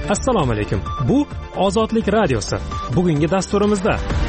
Assalomu alaykum. Bu Ozodlik radiosi. Bugungi dasturimizda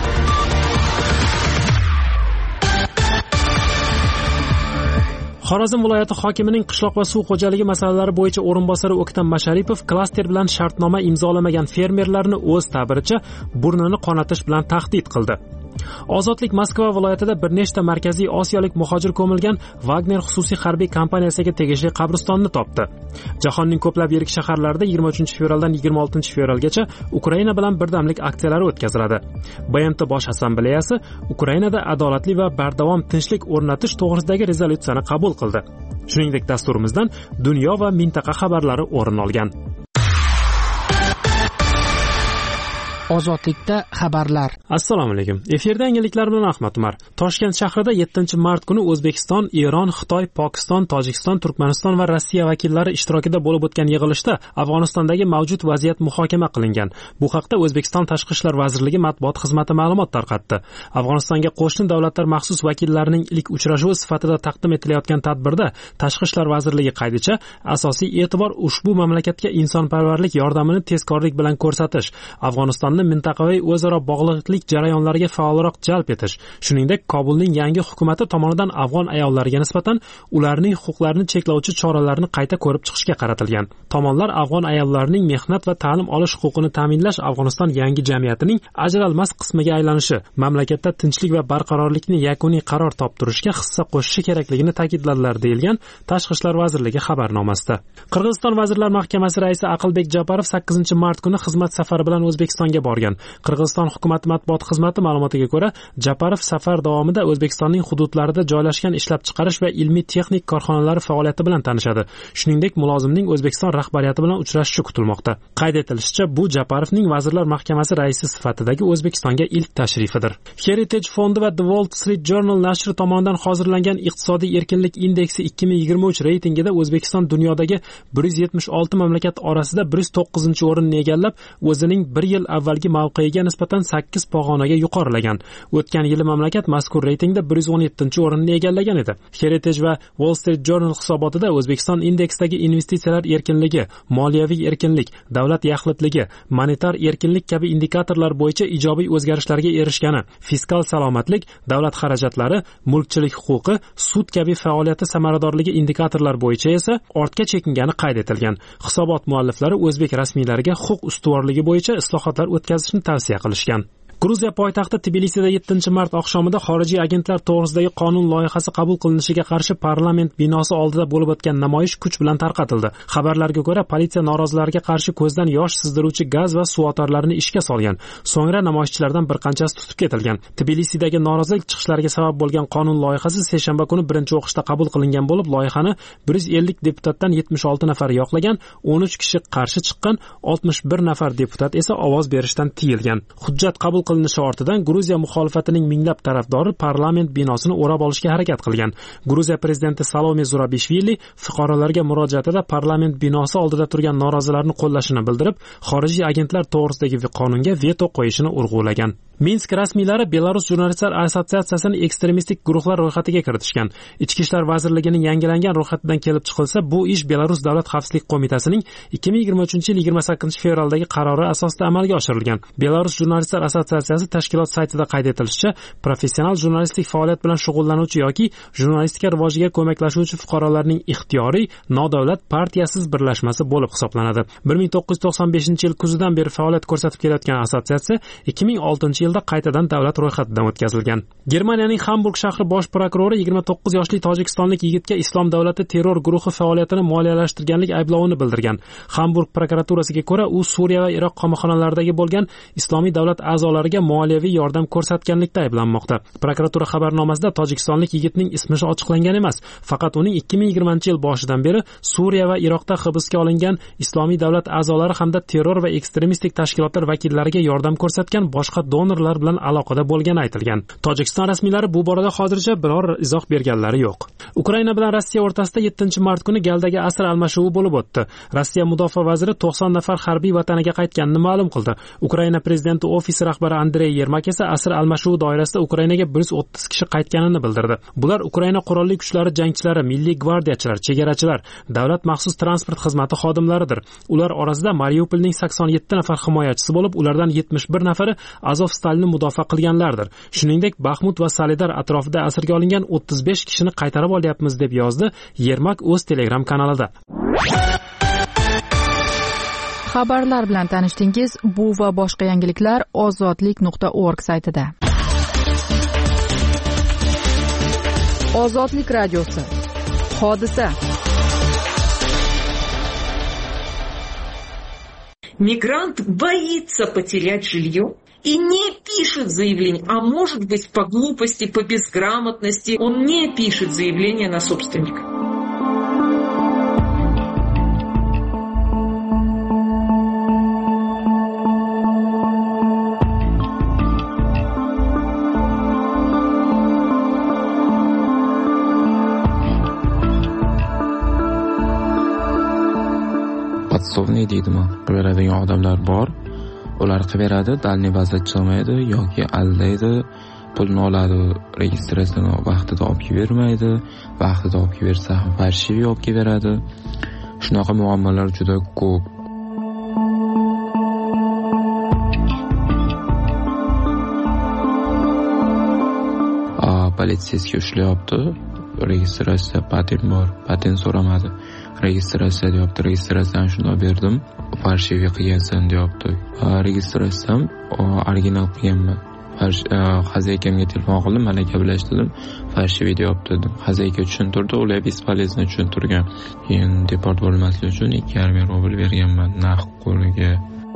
Xorazm viloyati hokimining qishloq va suv xo'jaligi masalalari bo'yicha o'rinbosari O'ktam Masharipov klaster bilan shartnoma imzolamagan fermerlarni o'z ta'biricha burnini qonatish bilan tahdid qildi. Ozodlik Moskva viloyatida bir nechta markaziy osiyolik muhojir ko'milgan Wagner xususiy harbiy kompaniyasiga tegishli qabristonni topdi. Jahonning ko'plab yirik shaharlarida 23-fevraldan 26-fevralgacha Ukraina bilan birdamlik aksiyalari o'tkaziladi. BMT bosh assambleyasi Ukrainada adolatli va bardavom tinchlik o'rnatish to'g'risidagi rezolyutsiyani qabul qildi. Shuningdek, dasturimizdan dunyo va mintaqa xabarlari o'rin olgan. Ozodlikda xabarlar. Assalomu alaykum. Efirda yangiliklar bilan Ahmad Umar. Toshkent shahrida 7-mart kuni O'zbekiston, Eron, Xitoy, Pokiston, Tojikiston, Turkmaniston va Rossiya vakillari ishtirokida bo'lib o'tgan yig'ilishda Afg'onistondagi mavjud vaziyat muhokama qilingan. Bu haqda O'zbekiston Tashqi ishlar vazirligi matbuot xizmati ma'lumot tarqatdi. Afg'onistonga qo'shni davlatlar maxsus vakillarining ilk uchrashuvi sifatida taqdim etilayotgan tadbirda Tashqi ishlar vazirligi qaydicha asosiy e'tibor ushbu mamlakatga insonparvarlik yordamini tezkorlik bilan ko'rsatish, Afg'oniston mintaqaviy o'zaro bog'liqlik jarayonlariga faolroq jalb etish, shuningdek Kobulning yangi hukumati tomonidan afg'on ayollariga nisbatan ularning huquqlarini cheklovchi choralarni qayta ko'rib chiqishga qaratilgan. Tomonlar afg'on ayollarining mehnat va ta'lim olish huquqini ta'minlash Afg'oniston yangi jamiyatining ajralmas qismiga aylanishi, mamlakatda tinchlik va barqarorlikni yakuniy qaror toptirishga hissa qo'shishi kerakligini ta'kidladilar, deyilgan Tashqi ishlar vazirligi xabarnomasida. Qirg'iziston Vazirlar Mahkamasi raisi Aqlbek Japarov 8-mart kuni xizmat safari bilan O'zbekistonga borgan. Qirg'iziston hukumati matbuot xizmati ma'lumotiga ko'ra, Japarov safar davomida O'zbekistonning hududlarida joylashgan ishlab chiqarish va ilmiy texnik korxonalari faoliyati bilan tanishadi. Shuningdek, mulozimning O'zbekiston rahbariyati bilan uchrashishi kutilmoqda. Qayd etilishicha, bu Japarovning Vazirlar Mahkamasi raisi sifatidagi O'zbekistonga ilk tashrifidir. Heritage fondi va The Wall Street Journal nashri tomonidan hozirlangan iqtisodiy erkinlik indeksi 2023 reytingida O'zbekiston dunyodagi 176 mamlakat orasida 109-o'rinni egallab, o'zining 1 yil avvalgi mavqeiga nisbatan 8 pog'onaga yuqorilagan. O'tgan yili mamlakat mazkur reytingda 117-o'rinni egallagan edi. Heritage va Wall Street Journal hisobotida O'zbekiston indeksdagi investitsiyalar erkinligi, moliyaviy erkinlik, davlat yaxlitligi, monetar erkinlik kabi indikatorlar bo'yicha ijobiy o'zgarishlarga erishgani, fiskal salomatlik, davlat xarajatlari, mulkchilik huquqi, sud kabi faoliyati samaradorligi indikatorlar bo'yicha esa ortga chekingani qayd etilgan. Hisobot mualliflari o'zbek rasmiylariga huquq ustuvorligi bo'yicha islohotlar o'tkazishni tavsiya qilishgan. Gruziya poytaxti Tbilisida 7-mart oqshomida xorijiy agentlar to'g'risidagi qonun loyihasi qabul qilinishiga qarshi parlament binosi oldida bo'lib o'tgan namoyish kuch bilan tarqatildi. Xabarlarga ko'ra, politsiya norozilarga qarshi ko'zdan yosh sizdiruvchi gaz va suv otarlarini ishga solgan. So'ngra namoyishchilardan bir qanchasi tutib ketilgan. Tbilisidagi norozilik chiqishlariga sabab bo'lgan qonun loyihasi seshanba kuni birinchi o'qishda qabul qilingan bo'lib, loyihani 150 deputatdan 76 nafar yoqlagan, 13 kishi qarshi chiqqan, 61 nafar deputat esa ovoz berishdan tiyilgan. Hujjat qabul qilinishi ortidan Gruziya muxolifatining minglab tarafdori parlament binosini o'rab olishga harakat qilgan. Gruziya prezidenti Salome Zurabishvili fuqarolarga murojaatida parlament binosi oldida turgan norozilarni qo'llashini bildirib, xorijiy agentlar to'g'risidagi qonunga veto qo'yishini urg'ulagan. Minsk rasmiylari Belarus jurnalistlar assotsiatsiyasini ekstremistik guruhlar ro'yxatiga kiritishgan. Ichki ishlar vazirligining yangilangan ro'yxatidan kelib chiqilsa, bu ish Belarus davlat xavfsizlik qo'mitasining 2023-yil 28-fevraldagi qarori asosida amalga oshirilgan. Belarus jurnalistlar assotsiatsiyasi tashkilot saytida qayd etilishicha, professional jurnalistlik faoliyat bilan shug'ullanuvchi yoki jurnalistika rivojiga ko'maklashuvchi fuqarolarning ixtiyoriy nodavlat partiyasiz birlashmasi bo'lib hisoblanadi. 1995-yil kuzidan beri faoliyat ko'rsatib kelayotgan assotsiatsiya 2006 yilda qaytadan davlat ro'yxatidan o'tkazilgan. Germaniyaning Hamburg shahri bosh prokurori 29 yoshli tojikistonlik yigitga Islom davlati terror guruhi faoliyatini moliyalashtirganlik ayblovini bildirgan. Hamburg prokuraturasiga ko'ra, u Suriya va Iroq qamoqxonalaridagi bo'lgan Islomiy davlat a'zolariga moliyaviy yordam ko'rsatganlikda ayblanmoqda. Prokuratura xabarnomasida tojikistonlik yigitning ismi ochiqlangan emas, faqat uning 2020-yil boshidan beri Suriya va Iroqda hibsga olingan Islomiy davlat a'zolari hamda terror va ekstremistik tashkilotlar vakillariga yordam ko'rsatgan boshqa donor donorlar bilan aloqada bo'lgani aytilgan. Tojikiston rasmiylari bu borada hozircha biror izoh berganlari yo'q. Ukraina bilan Rossiya o'rtasida 7-mart kuni Galdagi asr almashuvi bo'lib o'tdi. Rossiya mudofaa vaziri 90 nafar harbiy vataniga qaytganini ma'lum qildi. Ukraina prezidenti ofisi rahbari Andrey Yermak esa asr almashuvi doirasida Ukrainaga 130 kishi qaytganini bildirdi. Bular Ukraina qurolli kuchlari jangchilari, milliy gvardiyachilar, chegarachilar, davlat maxsus transport xizmati xodimlaridir. Ular orasida Mariupolning 87 nafar himoyachisi bo'lib, ulardan 71 nafari Azovstalni mudofaa qilganlardir. Shuningdek, Baxmut va Solidar atrofida asirga olingan 35 kishini qaytarib olyapmiz deb yozdi Yermak o'z Telegram kanalida. Xabarlar bilan tanishdingiz. Bu va boshqa yangiliklar ozodlik.org saytida. Ozodlik radiosi. Hodisa. Мигрант боится потерять жилье и не пишет заявление, а может быть по глупости, по безграмотности он не пишет заявление на собственника. Podsobniy deydimi? Beradigan odamlar bor. Ular qiberadi, dalniy bazda chiqmaydi yoki aldaydi, pulni oladi, registratsiyani vaqtida olib bermaydi, vaqtida olib bersa ham farshivi olib beradi. Shunaqa muammolar juda ko'p. Politsiyaga ushlayapti. Registratsiya patent bor, patent so'ramadi. Registratsiya deyapti, registratsiyani shunday berdim, farshivi qilgansan deyapti. Registratsiyam original qilganman. Xazakamga telefon qildim, mana gaplashdim, farshivi deyapti dedim. Xazayka tushuntirdi, ular bespolezno tushuntirgan. Keyin deport bo'lmaslik uchun 2,5 rubl berganman naqd qo'liga.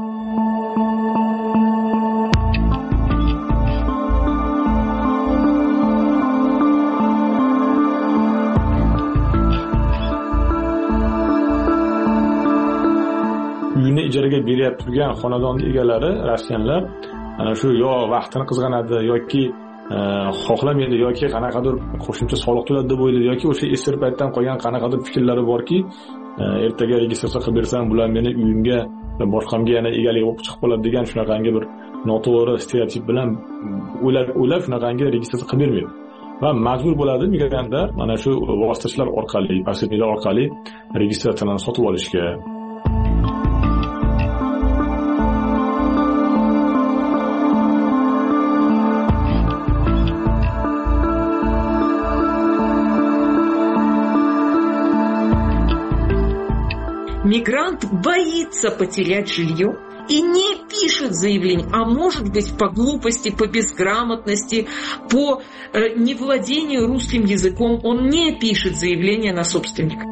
Uyini ijaraga berib turgan xonadonning egalari rossiyanlar ana shu yo vaqtini qizg'anadi yoki xohlamaydi yoki qanaqadir qo'shimcha soliq to'ladi deb o'ylaydi yoki o'sha eski paytdan qolgan qanaqadir fikrlari borki, ertaga registratsiya qilib bersam bular meni uyimga va boshqamga yana egalik bo'lib chiqib qoladi degan shunaqangi bir noto'g'ri stereotip bilan o'ylab shunaqangi registratsiya qilib bermaydi. Va majbur bo'ladi migrantlar mana shu vositachilar orqali, posredniklar orqali registratsiyani sotib olishga. Мигрант боится потерять жилье и не пишет заявление, а может быть по глупости, по безграмотности, по невладению русским языком он не пишет заявление на собственника.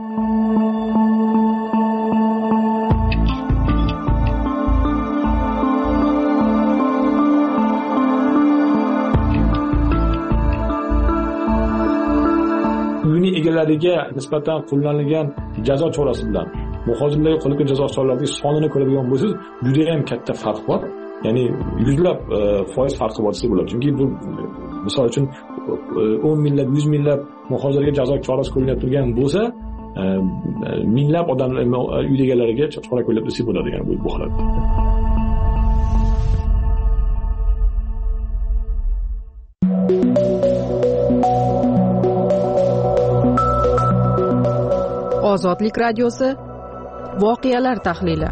Uyning egalariga nisbatan qo'llanilgan jazo chorasi bilan muhojirlarga qo'llanilgan jazo choralarining sonini ko'radigan bo'lsangiz, juda ham katta farq bor. Ya'ni yuzlab foiz farqi bor desa bo'ladi. Chunki bu misol uchun 10 minglab, 100 minglab muhojirga jazo chorasi qo'llanib turgan bo'lsa, minglab odamlar uy egalariga chora qo'llab desa bo'ladi, ya'ni bu holatda. Ozodlik radiosi. Voqealar tahlili.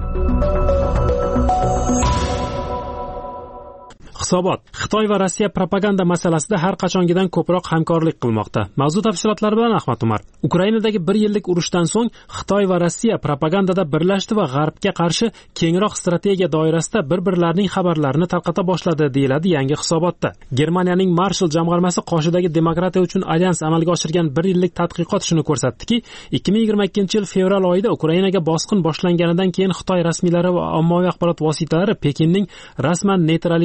Hisobot. Xitoy va Rossiya propaganda masalasida har qachongidan ko'proq hamkorlik qilmoqda. Mavzu tafsilotlari bilan Ahmad Umar. Ukrainadagi 1 yillik urushdan so'ng Xitoy va Rossiya propagandada birlashdi va G'arbga qarshi kengroq strategiya doirasida bir-birlarining xabarlarini tarqata boshladi, deyiladi yangi hisobotda. Germaniyaning Marshall jamg'armasi qoshidagi demokratiya uchun alyans amalga oshirgan 1 yillik tadqiqot shuni ko'rsatdiki, 2022-yil fevral oyida Ukrainaga bosqin boshlanganidan keyin Xitoy rasmiylari va ommaviy axborot vositalari Pekinning rasman neytralitet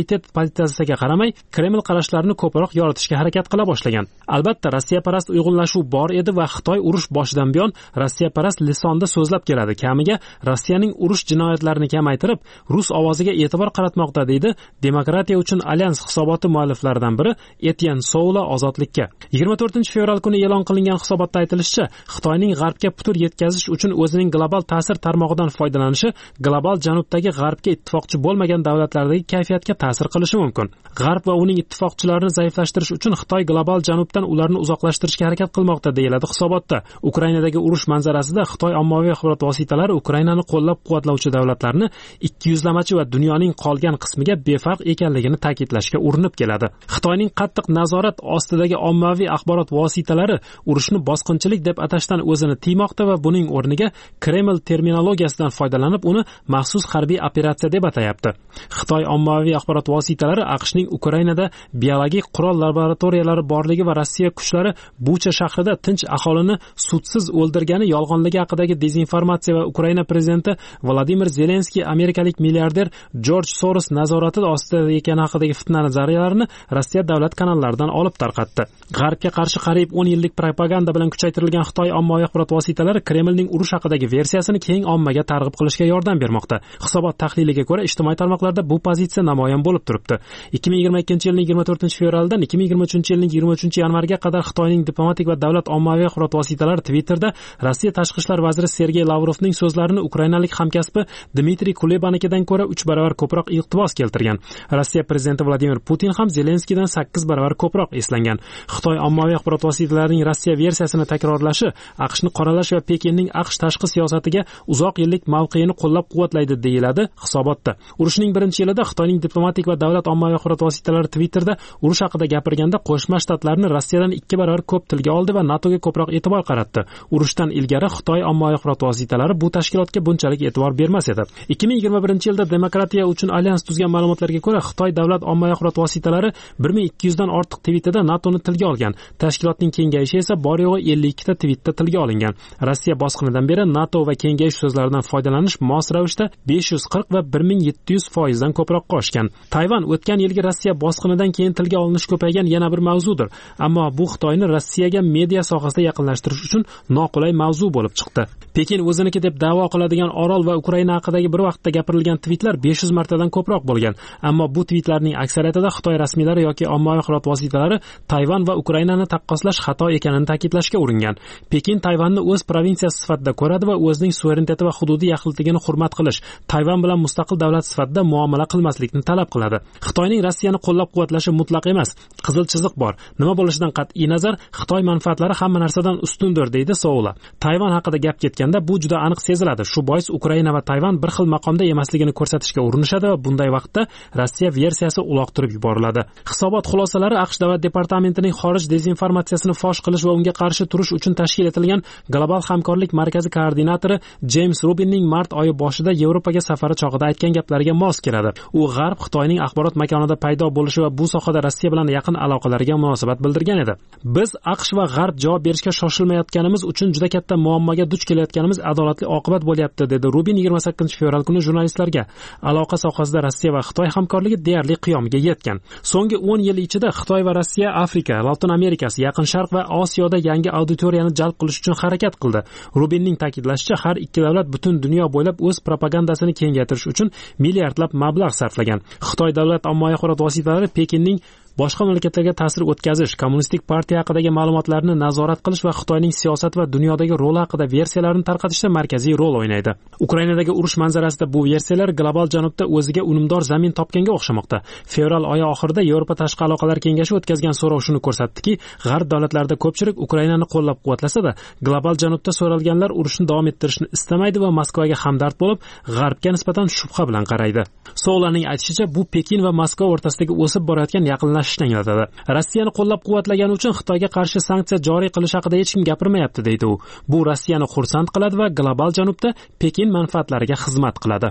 pozitsiyasiga qaramay Kreml qarashlarini ko'proq yoritishga harakat qila boshlagan. Albatta, Rossiyaparast uyg'unlashuv bor edi va Xitoy urush boshidan buyon Rossiyaparast lisonda so'zlab keladi. Kamiga Rossiyaning urush jinoyatlarini kamaytirib, rus ovoziga e'tibor qaratmoqda, deydi Demokratiya uchun alyans hisoboti mualliflaridan biri Etyen Soula Ozodlikka. 24-fevral kuni e'lon qilingan hisobotda aytilishicha, Xitoyning g'arbga putur yetkazish uchun o'zining global ta'sir tarmog'idan foydalanishi global janubdagi g'arbga ittifoqchi bo'lmagan davlatlardagi kayfiyatga ta'sir qilishi mumkin. G'arb va uning ittifoqchilarini zaiflashtirish uchun Xitoy global janubdan ularni uzoqlashtirishga harakat qilmoqda, deyiladi hisobotda. Ukrainadagi urush manzarasida Xitoy ommaviy axborot vositalari Ukrainani qo'llab-quvvatlovchi davlatlarni ikkiyuzlamachi va dunyoning qolgan qismiga befarq ekanligini ta'kidlashga urinib keladi. Xitoyning qattiq nazorat ostidagi ommaviy axborot vositalari urushni bosqinchilik deb atashdan o'zini tiymoqda va buning o'rniga Kreml terminologiyasidan foydalanib uni maxsus harbiy operatsiya deb atayapti. Xitoy ommaviy axborot vositalari AQShning Ukrainada biologik qurol laboratoriyalari borligi va Rossiya kuchlari Bucha shahrida tinch aholini sudsiz o'ldirgani yolg'onligi haqidagi dezinformatsiya va Ukraina prezidenti Vladimir Zelenskiy amerikalik milliarder Jorj Soros nazorati ostida ekani haqidagi fitna nazariyalarini Rossiya davlat kanallaridan olib tarqatdi. G'arbga qarshi qariyb 10 yillik propaganda bilan kuchaytirilgan Xitoy ommaviy axborot vositalari Kremlning urush haqidagi versiyasini keng ommaga targ'ib qilishga yordam bermoqda. Hisobot tahliliga ko'ra, ijtimoiy tarmoqlarda bu pozitsiya namoyon bo'lib turibdi. 2022-yilning 24-fevraldan 2023-yilning 23-yanvarga qadar Xitoyning diplomatik va davlat ommaviy axborot vositalari Twitterda Rossiya tashqi ishlar vaziri Sergey Lavrovning so'zlarini ukrainalik hamkasbi Dmitriy Kulebanikidan ko'ra 3 barobar ko'proq iqtibos keltirgan. Rossiya prezidenti Vladimir Putin ham Zelenskiydan 8 barobar ko'proq eslangan. Xitoy ommaviy axborot vositalarining Rossiya versiyasini takrorlashi AQShni qoralash va Pekinning AQSh tashqi siyosatiga uzoq yillik mavqeini qo'llab-quvvatlaydi, deyiladi hisobotda. Urushning birinchi yilida Xitoyning diplomatik va davlat ommaviy axborot vositalari Twitterda urush haqida gapirganda Qo'shma Shtatlarni Rossiyadan 2 barobar ko'p tilga oldi va NATOga ko'proq e'tibor qaratdi. Urushdan ilgari Xitoy ommaviy axborot vositalari bu tashkilotga bunchalik e'tibor bermas edi. 2021-yilda Demokratiya uchun alyans tuzgan ma'lumotlarga ko'ra, Xitoy davlat ommaviy axborot vositalari 1200 dan ortiq tweetida NATOni tilga olgan. Tashkilotning kengayishi esa bor yo'g'i 52 ta tweetda tilga olingan. Rossiya bosqinidan beri NATO va kengayish so'zlaridan foydalanish mos ravishda 540 va 1700% dan ko'proqqa oshgan. Tayvan o'tgan yilgi Rossiya bosqinidan keyin tilga olinish ko'paygan yana bir mavzudir. Ammo bu Xitoyni Rossiyaga media sohasida yaqinlashtirish uchun noqulay mavzu bo'lib chiqdi. Pekin o'ziniki deb da'vo qiladigan orol va Ukraina haqidagi bir vaqtda gapirilgan tweetlar 500 martadan ko'proq bo'lgan. Ammo bu tweetlarning aksariyatida Xitoy rasmiylari yoki ommaviy axborot vositalari Tayvan va Ukrainani taqqoslash xato ekanini ta'kidlashga uringan. Pekin Tayvanni o'z provinsiyasi sifatida ko'radi va o'zining suvereniteti va hududiy yaxlitligini hurmat qilish, Tayvan bilan mustaqil davlat sifatida muomala qilmaslikni talab qiladi. Xitoyning Rossiyani qo'llab-quvvatlashi mutlaq emas. Qizil chiziq bor. Nima bo'lishidan qat'iy nazar, Xitoy manfaatlari hamma narsadan ustundir, deydi Soula. Tayvan haqida gap ketganda bu juda aniq seziladi. Shu bois Ukraina va Tayvan bir xil maqomda emasligini ko'rsatishga urinishadi va bunday vaqtda Rossiya versiyasi uloqtirib yuboriladi. Hisobot xulosalari AQSh davlat departamentining xorij dezinformatsiyasini fosh qilish va unga qarshi turish uchun tashkil etilgan global hamkorlik markazi koordinatori James Rubinning mart oyi boshida Yevropaga safari chog'ida aytgan gaplariga mos keladi. U G'arb Xitoyning axborot makonida paydo bo'lishi va bu sohada Rossiya bilan yaqin aloqalariga munosabat bildirgan edi. Biz AQSh va G'arb javob berishga shoshilmayotganimiz uchun juda katta muammoga duch kelayotganimiz adolatli oqibat bo'lyapti, dedi Rubin 28-fevral kuni jurnalistlarga. Aloqa sohasida Rossiya va Xitoy hamkorligi deyarli qiyomiga yetgan. So'nggi 10 yil ichida Xitoy va Rossiya Afrika, Latin Amerikasi, Yaqin Sharq va Osiyoda yangi auditoriyani jalb qilish uchun harakat qildi. Rubinning ta'kidlashicha, har ikki davlat butun dunyo bo'ylab o'z propagandasini kengaytirish uchun milliardlab mablag' sarflagan. Xitoy davlat ommaviy axborot vositalari Pekinning boshqa mamlakatlarga ta'sir o'tkazish, kommunistik partiya haqidagi ma'lumotlarni nazorat qilish va Xitoyning siyosat va dunyodagi roli haqida versiyalarni tarqatishda markaziy rol o'ynaydi. Ukrainadagi urush manzarasida bu versiyalar global janubda o'ziga unumdor zamin topganga o'xshamoqda. Fevral oyi oxirida Yevropa tashqi aloqalar kengashi o'tkazgan so'rov shuni ko'rsatdiki, G'arb davlatlarida ko'pchilik Ukrainani qo'llab-quvvatlasa-da, global janubda so'ralganlar urushni davom ettirishni istamaydi va Moskvaga hamdard bo'lib, G'arbga nisbatan shubha bilan qaraydi. So'laning aytishicha, bu Pekin va Moskva o'rtasidagi o'sib borayotgan yaqinlashishni anglatadi. Rossiyani qo'llab-quvvatlagani uchun Xitoyga qarshi sanksiya joriy qilish haqida hech kim gapirmayapti, deydi u. Bu Rossiyani xursand qiladi va global janubda Pekin manfaatlariga xizmat qiladi.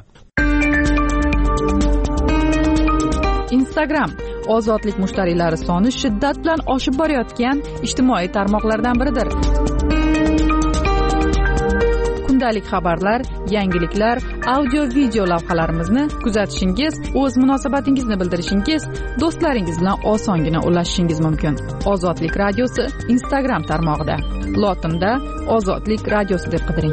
Instagram ozodlik mushtariylari soni shiddat bilan oshib borayotgan ijtimoiy tarmoqlardan biridir. Kundalik xabarlar, yangiliklar, audio video lavhalarimizni kuzatishingiz, o'z munosabatingizni bildirishingiz, do'stlaringiz bilan osongina ulashishingiz mumkin. Ozodlik radiosi Instagram tarmog'ida lotinda Ozodlik radiosi deb qidiring.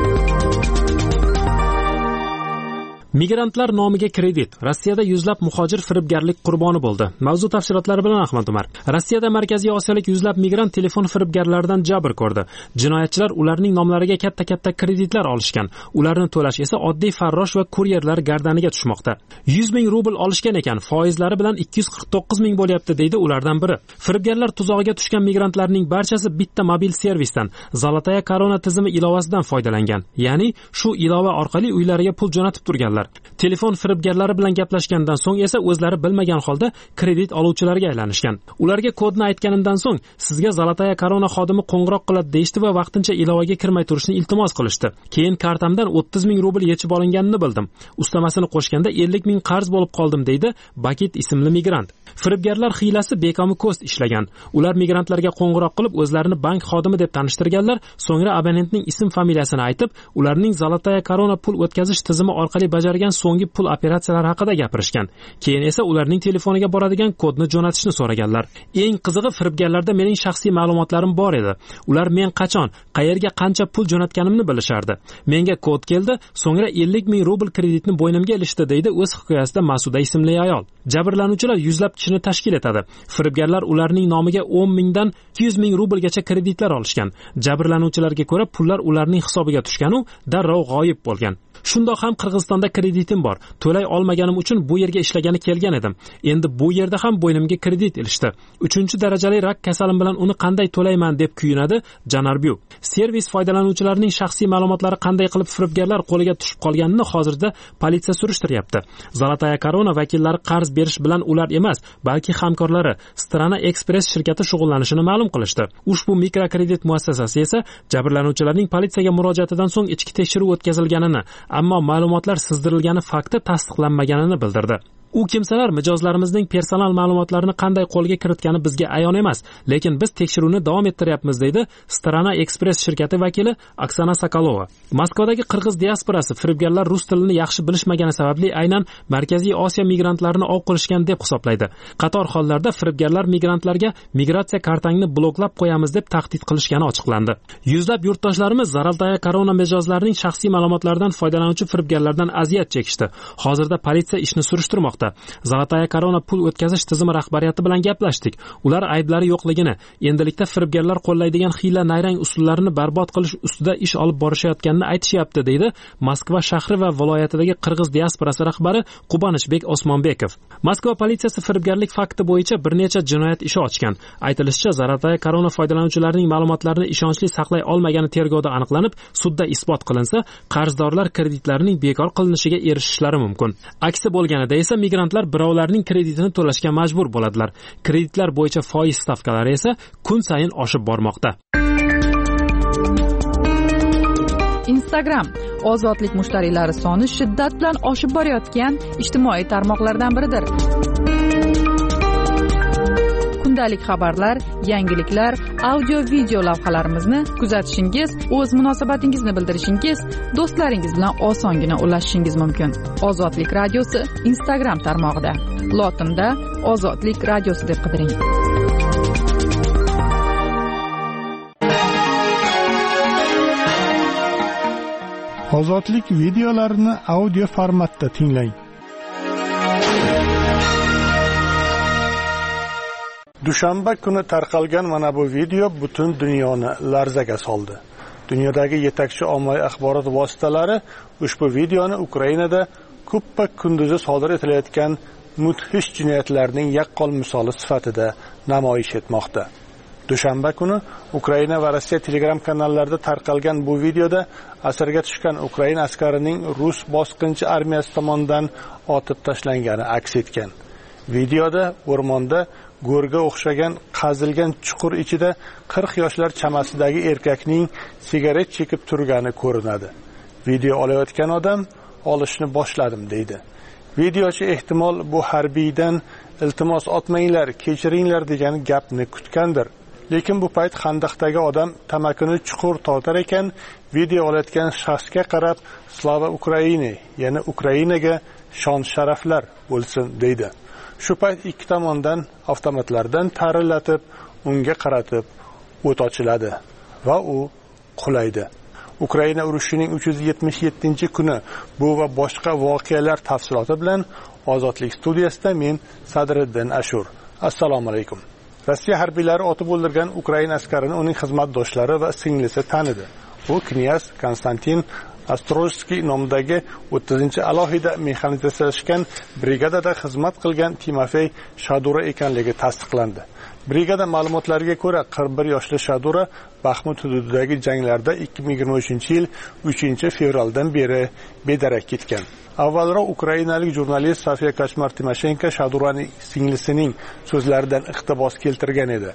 Migrantlar nomiga kredit. Rossiyada yuzlab muhojir firibgarlik qurboni bo'ldi. Mavzu tafsilotlari bilan Ahmad Umar. Rossiyada Markaziy Osiyolik yuzlab migrant telefon firibgarlaridan jabr ko'rdi. Jinoyatchilar ularning nomlariga katta kreditlar olishgan. Ularni to'lash esa oddiy farrosh va kuryerlar gardaniga tushmoqda. 100 ming rubl olishgan ekan, foizlari bilan 249 ming bo'lyapti, deydi ulardan biri. Firibgarlar tuzog'iga tushgan migrantlarning barchasi bitta mobil servisdan, Zolotaya Korona tizimi ilovasidan foydalangan. Ya'ni shu ilova orqali uylariga pul jo'natib turganlar. Telefon firibgarlari bilan gaplashgandan so'ng esa o'zlari bilmagan holda kredit oluvchilarga aylanishgan. Ularga kodni aytganimdan so'ng sizga Zolotaya Korona xodimi qo'ng'iroq qiladi deyishdi va vaqtincha ilovaga kirmay turishni iltimos qilishdi. Keyin kartamdan 30 ming rubl yechib olinganini bildim. Ustamasini qo'shganda 50 ming qarz bo'lib qoldim, deydi Bakit ismli migrant. Firibgarlar hiylasi bekomi ko'st ishlagan. Ular migrantlarga qo'ng'iroq qilib o'zlarini bank xodimi deb tanishtirganlar, so'ngra abonentning ism familiyasini aytib, ularning Zolotaya Korona pul o'tkazish tizimi orqali bajargan so'nggi pul operatsiyalari haqida gapirishgan. Keyin esa ularning telefoniga boradigan kodni jo'natishni so'raganlar. Eng qizig'i, firibgarlarda mening shaxsiy ma'lumotlarim bor edi. Ular men qachon, qayerga qancha pul jo'natganimni bilishardi. Menga kod keldi, so'ngra 50 ming rubl kreditni bo'ynimga ilishdi, deydi o'z hikoyasida Masuda ismli ayol. Jabrlanuvchilar yuzlab kishini tashkil etadi. Firibgarlar ularning nomiga 10 mingdan 200 ming rublgacha kreditlar olishgan. Jabrlanuvchilarga ko'ra, pullar ularning hisobiga tushgan-u, darrov g'oyib bo'lgan. Shundoq ham Qirg'izistonda kreditim bor. To'lay olmaganim uchun bu yerga ishlagani kelgan edim. Endi bu yerda ham bo'ynimga kredit ilishdi. 3-darajali rak kasalim bilan uni qanday to'layman deb kuyunadi Janarbiu. Servis foydalanuvchilarining shaxsiy ma'lumotlari qanday qilib firibgarlar qo'liga tushib qolganini hozirda politsiya surishtiryapti. Zolotaya Korona vakillari qarz berish bilan ular emas, balki hamkorlari Strana Express shirkati shug'ullanishini ma'lum qilishdi. Ushbu mikrokredit muassasasi esa jabrlanuvchilarning politsiyaga murojaatidan so'ng ichki tekshiruv o'tkazilganini, ammo ma'lumotlar sizdirilgani fakti tasdiqlanmaganini bildirdi. U kimsalar mijozlarimizning personal ma'lumotlarini qanday qo'lga kiritgani bizga ayon emas, lekin biz tekshiruvni davom ettiryapmiz, deydi Strana Express shirkati vakili Oksana Sokolova. Moskvadagi qirg'iz diasporasi firibgarlar rus tilini yaxshi bilishmagani sababli aynan Markaziy Osiyo migrantlarini ov qilishgan deb hisoblaydi. Qator hollarda firibgarlar migrantlarga migratsiya kartangni bloklab qo'yamiz deb tahdid qilishgani ochiqlandi. Yuzlab yurtdoshlarimiz Zolotaya Korona mijozlarining shaxsiy ma'lumotlaridan foydalanuvchi firibgarlardan aziyat chekishdi. Hozirda politsiya ishni surishtirmoqda. Zolotaya Korona pul o'tkazish tizimi rahbariyati bilan gaplashdik. Ular ayblari yo'qligini, endilikda firibgarlar qo'llaydigan hiyla-nayrang usullarini barbod qilish ustida ish olib borishayotganini aytishyapti, deydi Moskva shahri va viloyatidagi qirg'iz diasporasi rahbari Qubanishbek Osmonbekov. Moskva politsiyasi firibgarlik fakti bo'yicha bir necha jinoyat ishi ochgan. Aytilishicha, Zolotaya Korona foydalanuvchilarining ma'lumotlarini ishonchli saqlay olmagani tergovda aniqlanib, sudda isbot qilinsa, qarzdorlar kreditlarining bekor qilinishiga erishishlari mumkin. Aksi bo'lganida esa migrantlar birovlarning kreditini to'lashga majbur bo'ladilar. Kreditlar bo'yicha foiz stavkalari esa kun sayin oshib bormoqda. Instagram ozodlik mushtariylari soni shiddat bilan oshib borayotgan ijtimoiy tarmoqlardan biridir. Kundalik xabarlar, yangiliklar, audio-video lavhalarimizni kuzatishingiz, o'z munosabatingizni bildirishingiz, do'stlaringiz bilan osongina ulashishingiz mumkin. Ozodlik radiosi Instagram tarmog'ida lotinda Ozodlik radiosi deb qidiring. Ozodlik videolarini audio formatda tinglang. Dushanba kuni tarqalgan mana bu video butun dunyoni larzaga soldi. Dunyodagi yetakchi ommaviy axborot vositalari ushbu videoni Ukrainada kuppa kunduzi sodir etilayotgan mudhish jinoyatlarning yaqqol misoli sifatida namoyish etmoqda. Dushanba kuni Ukraina va Rossiya Telegram kanallarida tarqalgan bu videoda asirga tushgan Ukraina askarining rus bosqinchi armiyasi tomonidan otib tashlangani aks etgan. Videoda o'rmonda go'rga o'xshagan qazilgan chuqur ichida 40 yoshlar chamasidagi erkakning sigaret chekib turgani ko'rinadi. Video olayotgan odam olishni boshladim deydi. Videochi ehtimol bu harbiydan iltimos otmanglar, kechiringlar degan gapni kutgandir. lekin bu payt xandaqdagi odam tamakini chuqur tortar ekan, video olayotgan shaxsga qarab Slava Ukraini, ya'ni Ukrainaga shon sharaflar bo'lsin deydi. Shu payt ikki tomondan avtomatlardan tarillatib, unga qaratib o't ochiladi va u qulaydi. Ukraina urushining 377-kuni bu va boshqa voqealar tafsiloti bilan Ozodlik studiyasida men Sadriddin Ashur. Assalomu alaykum. Rossiya harbiylari otib o'ldirgan Ukraina askarini uning xizmatdoshlari va singlisi tanidi. U knyaz Konstantin Astrojskiy nomidagi 30-alohida mexanizatsiyalashgan brigadada xizmat qilgan Timofey Shadura ekanligi tasdiqlandi. Brigada ma'lumotlariga ko'ra, 41 yoshli Shadura Baxmut hududidagi janglarda 2023-yil 3-fevraldan beri bedarak ketgan. Avvalroq ukrainalik jurnalist Sofiya Kachmar-Timoshenko Shaduraning singlisining so'zlaridan iqtibos keltirgan edi.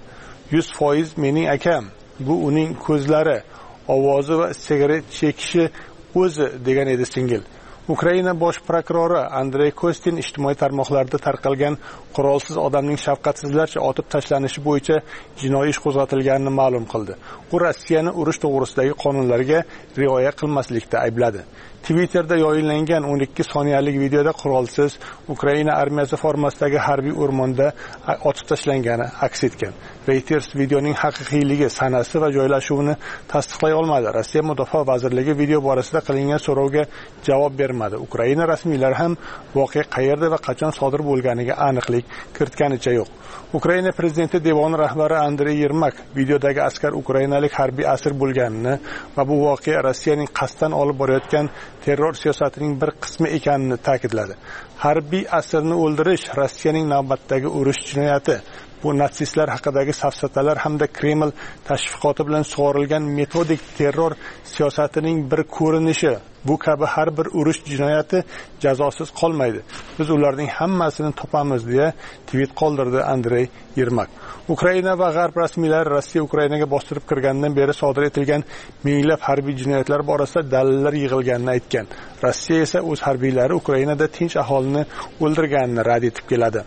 100% mening akam, bu uning ko'zlari, ovozi va sigaret chekishi o'zi degan edi singil. Ukraina bosh prokurori Andrey Kostin ijtimoiy tarmoqlarda tarqalgan qurolsiz odamning shafqatsizlarcha otib tashlanishi bo'yicha jinoiy ish qo'zg'atilganini ma'lum qildi. U Rossiyani urush to'g'risidagi qonunlarga rioya qilmaslikda aybladi. Twitterda yoyinlangan 12 soniyalik videoda qurolsiz Ukraina armiyasi formasidagi harbiy o'rmonda otib tashlangani aks etgan. Reuters videoning haqiqiyligi, sanasi va joylashuvini tasdiqlay olmadi. Rossiya Mudofaa vazirligi video borasida qilingan so'rovga javob bermadi. Ukraina rasmiylari ham voqea qayerda va qachon sodir bo'lganiga aniqlik kiritganicha yo'q. Ukraina prezidenti devoni rahbari Andrey Yermak videodagi askar ukrainalik harbiy asir bo'lganini va bu voqea Rossiyaning qasddan olib borayotgan terror siyosatining bir qismi ekanini ta'kidladi. Harbiy asirni o'ldirish Rossiyaning navbatdagi urush jinoyati. Bu natsistlar haqidagi safsatalar hamda Kreml tashviqoti bilan sug'orilgan metodik terror siyosatining bir ko'rinishi. Bu kabi har bir urush jinoyati jazosiz qolmaydi. Biz ularning hammasini topamiz deya tweet qoldirdi Andrey Yermak. Ukraina va g'arb rasmiylari Rossiya Ukrainaga bostirib kirgandan beri sodir etilgan minglab harbiy jinoyatlar borasida dalillar yig'ilganini aytgan. Rossiya esa o'z harbiylari Ukrainada tinch aholini o'ldirganini rad etib keladi.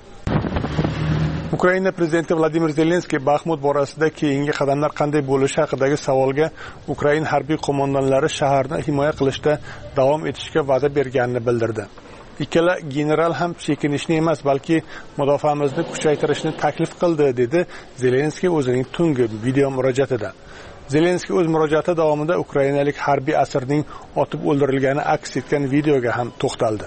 Ukraina prezidenti Vladimir Zelenskiy Baxmut borasida keyingi qadamlar qanday bo'lishi haqidagi savolga Ukraina harbiy qo'mondonlari shaharni himoya qilishda davom etishga va'da berganini bildirdi. Ikkala general ham chekinishni emas, balki mudofaamizni kuchaytirishni taklif qildi, dedi Zelenskiy o'zining tungi video murojaatida. Zelenskiy o'z murojaati davomida ukrainalik harbiy asirning otib o'ldirilgani aks etgan videoga ham to'xtaldi.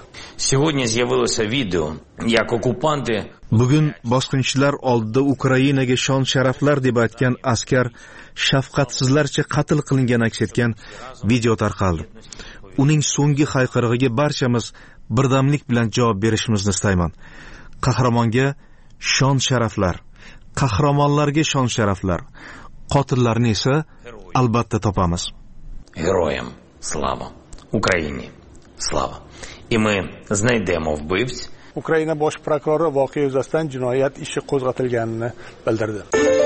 Bugun bosqinchilar oldida Ukrainaga shon sharaflar deb aytgan askar shafqatsizlarcha qatl qilingan aks etgan video tarqaldi. Uning so'nggi hayqirig'iga barchamiz birdamlik bilan javob berishimizni istayman. Qahramonga shon sharaflar, qahramonlarga shon sharaflar. Qotillarni esa albatta topamiz. Героям слава, Україні слава. І ми знайдемо вбивць. Ukraina bosh prokurori voqea yuzasidan jinoyat ishi qo'zg'atilganini bildirdi.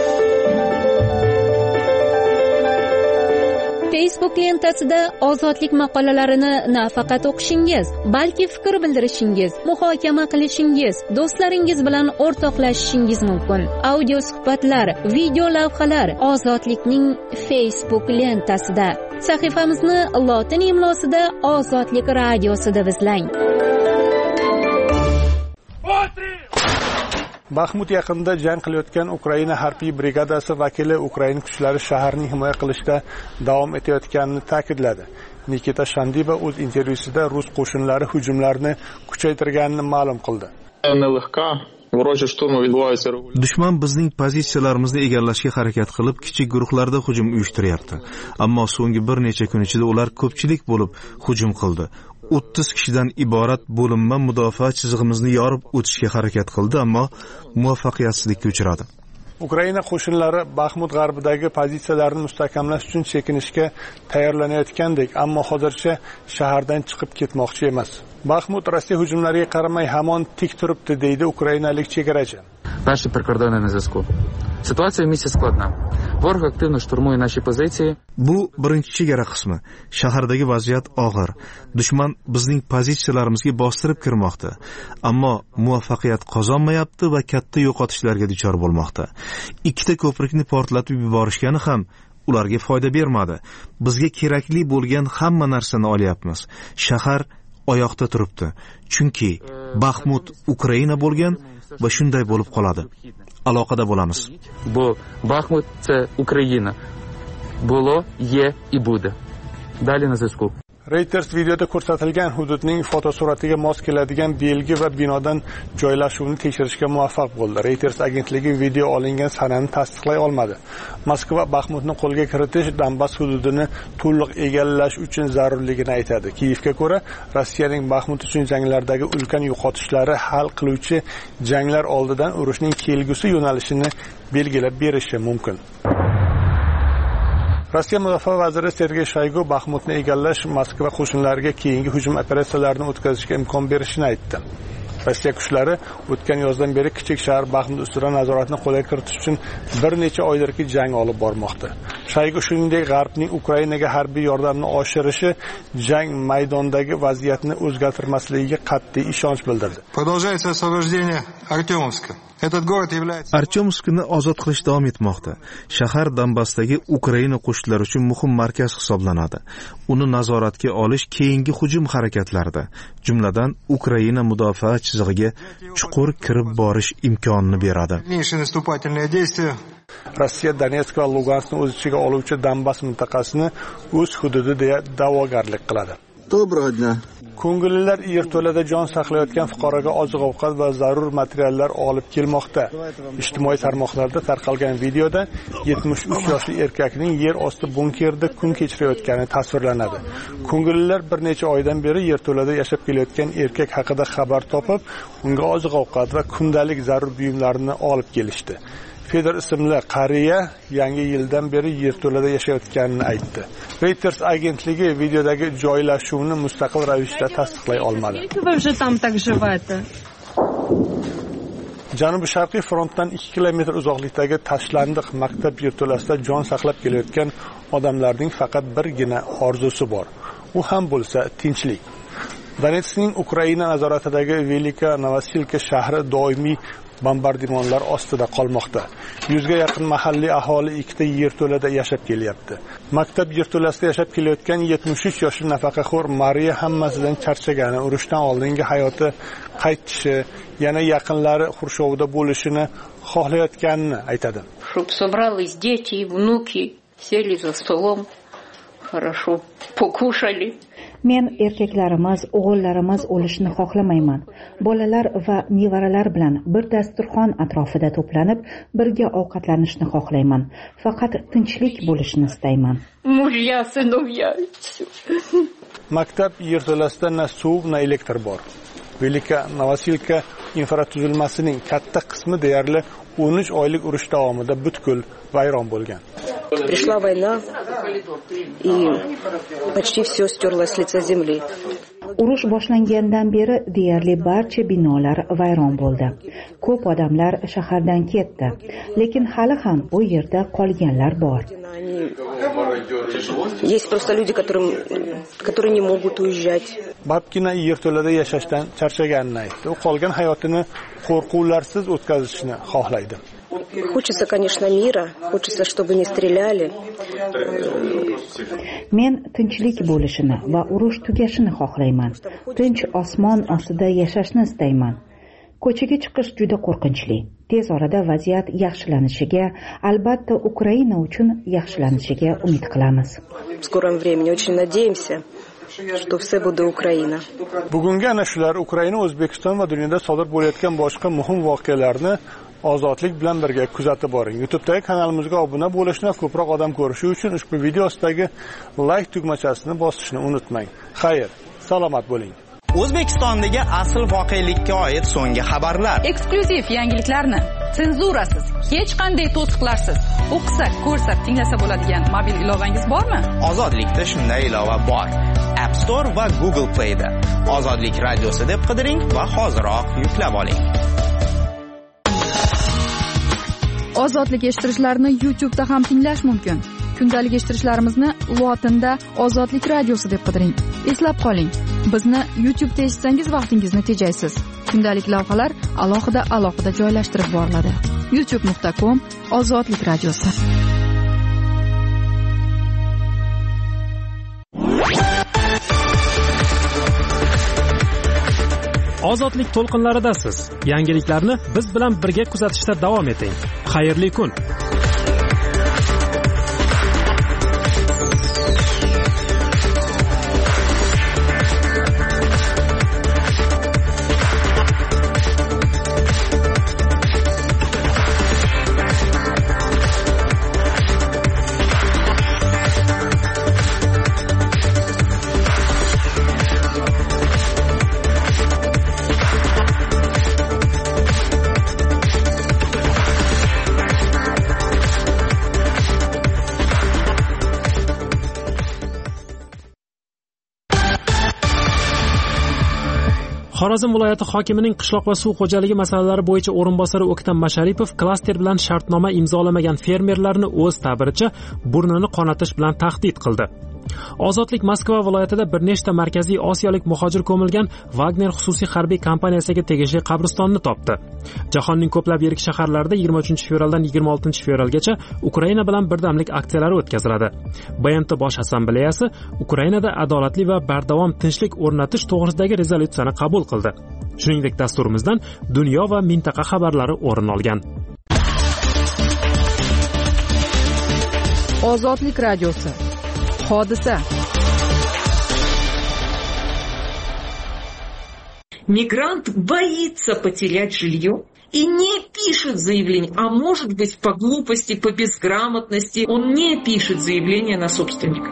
Facebook lentasida ozodlik maqolalarini nafaqat o'qishingiz, balki fikr bildirishingiz, muhokama qilishingiz, do'stlaringiz bilan o'rtoqlashishingiz mumkin. Audio suhbatlar, video lavhalar Ozodlikning Facebook lentasida. Sahifamizni lotin imlosida Ozodlik radiosida izlang. Baxmut yaqinida jang qilayotgan Ukraina harbiy brigadasi vakili Ukraina kuchlari shaharni himoya qilishda davom etayotganini ta'kidladi. Nikita Shandiba o'z intervyusida rus qo'shinlari hujumlarni kuchaytirganini ma'lum qildi. Dushman bizning pozitsiyalarimizni egallashga harakat qilib, kichik guruhlarda hujum uyushtiryapti. Ammo so'nggi bir necha kun ichida ular ko'pchilik bo'lib hujum qildi. 30 kishidan iborat bo'linma mudofaa chizig'imizni yorib o'tishga harakat qildi, ammo muvaffaqiyatsizlikka uchradi. Ukraina qo'shinlari Baxmut g'arbidagi pozitsiyalarini mustahkamlash uchun chekinishga tayyorlanayotgandek, ammo hozircha shahardan chiqib ketmoqchi emas. Baxmut Rossiya hujumlariga qaramay hamon tik turibdi, deydi ukrainalik chegarachi. Наші прикордонні на зв'язку. Ситуація в місті складна. Ворог активно штурмує наші позиції. Bu birinchi chegara qismi. Shahardagi vaziyat og'ir. Dushman bizning pozitsiyalarimizga bostirib kirmoqda, ammo muvaffaqiyat qozonmayapti va katta yo'qotishlarga duchor bo'lmoqda. Ikkita ko'prikni portlatib yuborishgani ham ularga foyda bermadi. Bizga kerakli bo'lgan hamma narsani olyapmiz. Shahar oyoqda turibdi. Chunki Baxmut Ukraina bo'lgan va shunday bo'lib qoladi. Aloqada bo'lamiz. Бо Бахмут це Україна. Було, є і буде. Далі на зв'язку. Reuters videoda ko'rsatilgan hududning fotosuratiga mos keladigan belgi va binodan joylashuvini tekshirishga muvaffaq bo'ldi. Reuters agentligi video olingan sanani tasdiqlay olmadi. Moskva Baxmutni qo'lga kiritish Donbass hududini to'liq egallash uchun zarurligini aytadi. Kiyevga ko'ra, Rossiyaning Baxmut uchun janglardagi ulkan yo'qotishlari hal qiluvchi janglar oldidan urushning kelgusi yo'nalishini belgilab berishi mumkin. Rossiya mudofaa vaziri Sergey Shoygu Baxmutni egallash Moskva qo'shinlariga keyingi hujum operatsiyalarini o'tkazishga imkon berishini aytdi. Rossiya kuchlari o'tgan yozdan beri kichik shahar Baxmut ustidan nazoratni qo'lga kiritish uchun bir necha oydirki jang olib bormoqda. Shoygu shuningdek G'arbning Ukrainaga harbiy yordamni oshirishi jang maydonidagi vaziyatni o'zgartirmasligiga qat'iy ishonch bildirdi. Продолжается освобождение Артемовска. Artyomskni ozod qilish davom etmoqda. Shahar Donbassdagi Ukraina qo'shinlari uchun muhim markaz hisoblanadi. Uni nazoratga olish keyingi hujum harakatlarida, jumladan Ukraina mudofaa chizig'iga chuqur kirib borish imkonini beradi. Rossiya Donetsk va Luganskni o'z ichiga oluvchi Donbass mintaqasini o'z hududi deya da'vogarlik qiladi. Доброго дня. Ko'ngillilar yerto'lada jon saqlayotgan fuqaroga oziq-ovqat va zarur materiallar olib kelmoqda. Ijtimoiy tarmoqlarda tarqalgan videoda 73 yoshli erkakning yer osti bunkerda kun kechirayotgani tasvirlanadi. Ko'ngillilar bir necha oydan beri yerto'lada yashab kelayotgan erkak haqida xabar topib, unga oziq-ovqat va kundalik zarur buyumlarni olib kelishdi. Fedor ismli qariya yangi yildan beri yerto'lada yashayotganini aytdi. Reuters agentligi videodagi joylashuvni mustaqil ravishda tasdiqlay olmadi. Janubi-sharqiy frontdan 2 kilometr uzoqlikdagi tashlandiq maktab yerto'lasida jon saqlab kelayotgan odamlarning faqat birgina orzusi bor. U ham bo'lsa tinchlik. Donetskning Ukraina nazoratidagi Velika Novosilka shahri doimiy bombardimonlar ostida qolmoqda. 100 ga yaqin mahalliy aholi ikkita yerto'lada yashab kelyapti. Maktab yerto'lasida yashab kelayotgan 73 yoshli nafaqaxo'r Mariya hammasidan charchagani, urushdan oldingi hayoti qaytishi, yana yaqinlari xurshovida bo'lishini xohlayotganini aytadi. Чтоб собрались дети и внуки, сели за столом, хорошо покушали. Men erkaklarimiz, o'g'illarimiz o'lishini xohlamayman. Bolalar va nevaralar bilan bir dasturxon atrofida to'planib, birga ovqatlanishni xohlayman. Faqat tinchlik bo'lishini istayman. Mujya, sinovya. Maktab yerto'lasida na suv, na elektr bor. Velika Novosilka infratuzilmasining katta qismi deyarli 13 oylik urush davomida butkul vayron bo'lgan. Пришла война, и почти все стерлось с лица земли. Urush boshlangandan beri deyarli barcha binolar vayron bo'ldi. Ko'p odamlar shahardan ketdi, lekin hali ham u yerda qolganlar bor. Есть просто люди, которые не могут уезжать. Babkina yerto'lada yashashdan charchaganini aytdi. U qolgan hayotini qo'rquvlarsiz o'tkazishni xohlaydi. Хочется, конечно, мира, хочется, чтобы не стреляли. Men tinchlik bo'lishini va urush tugashini xohlayman. Tinch osmon ostida yashashni istayman. Ko'chaga chiqish juda qo'rqinchli. Tez orada vaziyat yaxshilanishiga, albatta Ukraina uchun yaxshilanishiga umid qilamiz. В скором времени очень надеемся, что все будет Украина. Bugungi ana shular Ukraina, O'zbekiston va dunyoda sodir bo'layotgan boshqa muhim voqealarni ozodlik bilan birga kuzatib boring. YouTube'dagi kanalimizga obuna bo'lishni, ko'proq odam ko'rishi uchun ushbu video ostidagi like tugmachasini bosishni unutmang. Xayr, salomat bo'ling. O'zbekistondagi asl voqelikka oid so'nggi xabarlar. Eksklyuziv yangiliklarni senzurasiz, hech qanday to'siqlarsiz o'qisak, ko'rsak, tinglasa bo'ladigan mobil ilovangiz bormi? Ozodlikda shunday ilova bor. App Store va Google Play da. Ozodlik radiosi deb qidiring va hoziroq yuklab oling. Ozodlik eshittirishlarni YouTube'da ham tinglash mumkin. Kundalik eshittirishlarimizni lotinda Ozodlik radiosi deb qidiring. Eslab qoling, bizni YouTube'da eshitsangiz vaqtingizni tejaysiz. Kundalik lavhalar alohida joylashtirib boriladi. youtube.com/Ozodlik radiosi. Ozodlik to'lqinlaridasiz. Yangiliklarni biz bilan birga kuzatishda davom eting. Xayrli kun. Xorazm viloyati hokimining qishloq va suv xo'jaligi masalalari bo'yicha o'rinbosari O'ktam Masharipov klaster bilan shartnoma imzolamagan fermerlarni o'z ta'biricha burnini qonatish bilan tahdid qildi. Ozodlik Moskva viloyatida bir nechta markaziy osiyolik muhojir ko'milgan Wagner xususiy harbiy kompaniyasiga tegishli qabristonni topdi. Jahonning ko'plab yirik shaharlarida 23-fevraldan 26-fevralgacha Ukraina bilan birdamlik aksiyalari o'tkaziladi. BNT Bosh assambleyasi Ukrainada adolatli va bardavom tinchlik o'rnatish to'g'risidagi rezolyutsiyani qabul qildi. Shuningdek, dasturimizdan dunyo va mintaqa xabarlari o'rin olgan. Ozodlik radiosi. Hodisa. Мигрант боится потерять жилье и не пишет заявление, а может быть по глупости, по безграмотности он не пишет заявление на собственника.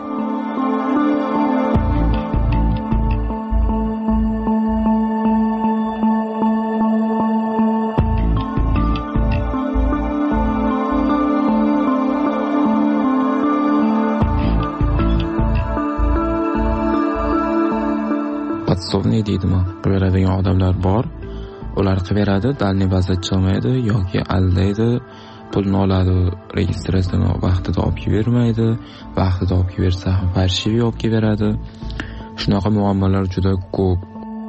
Podstavniy deydimi, qiladigan odamlar bor. Ular qilaveradi, dalniy bazachi olmaydi yoki aldaydi, pulni oladi, registratsiyani vaqtida olib bermaydi, vaqtida olib bersa ham farshiy olib beradi. Shunaqa muammolar juda ko'p.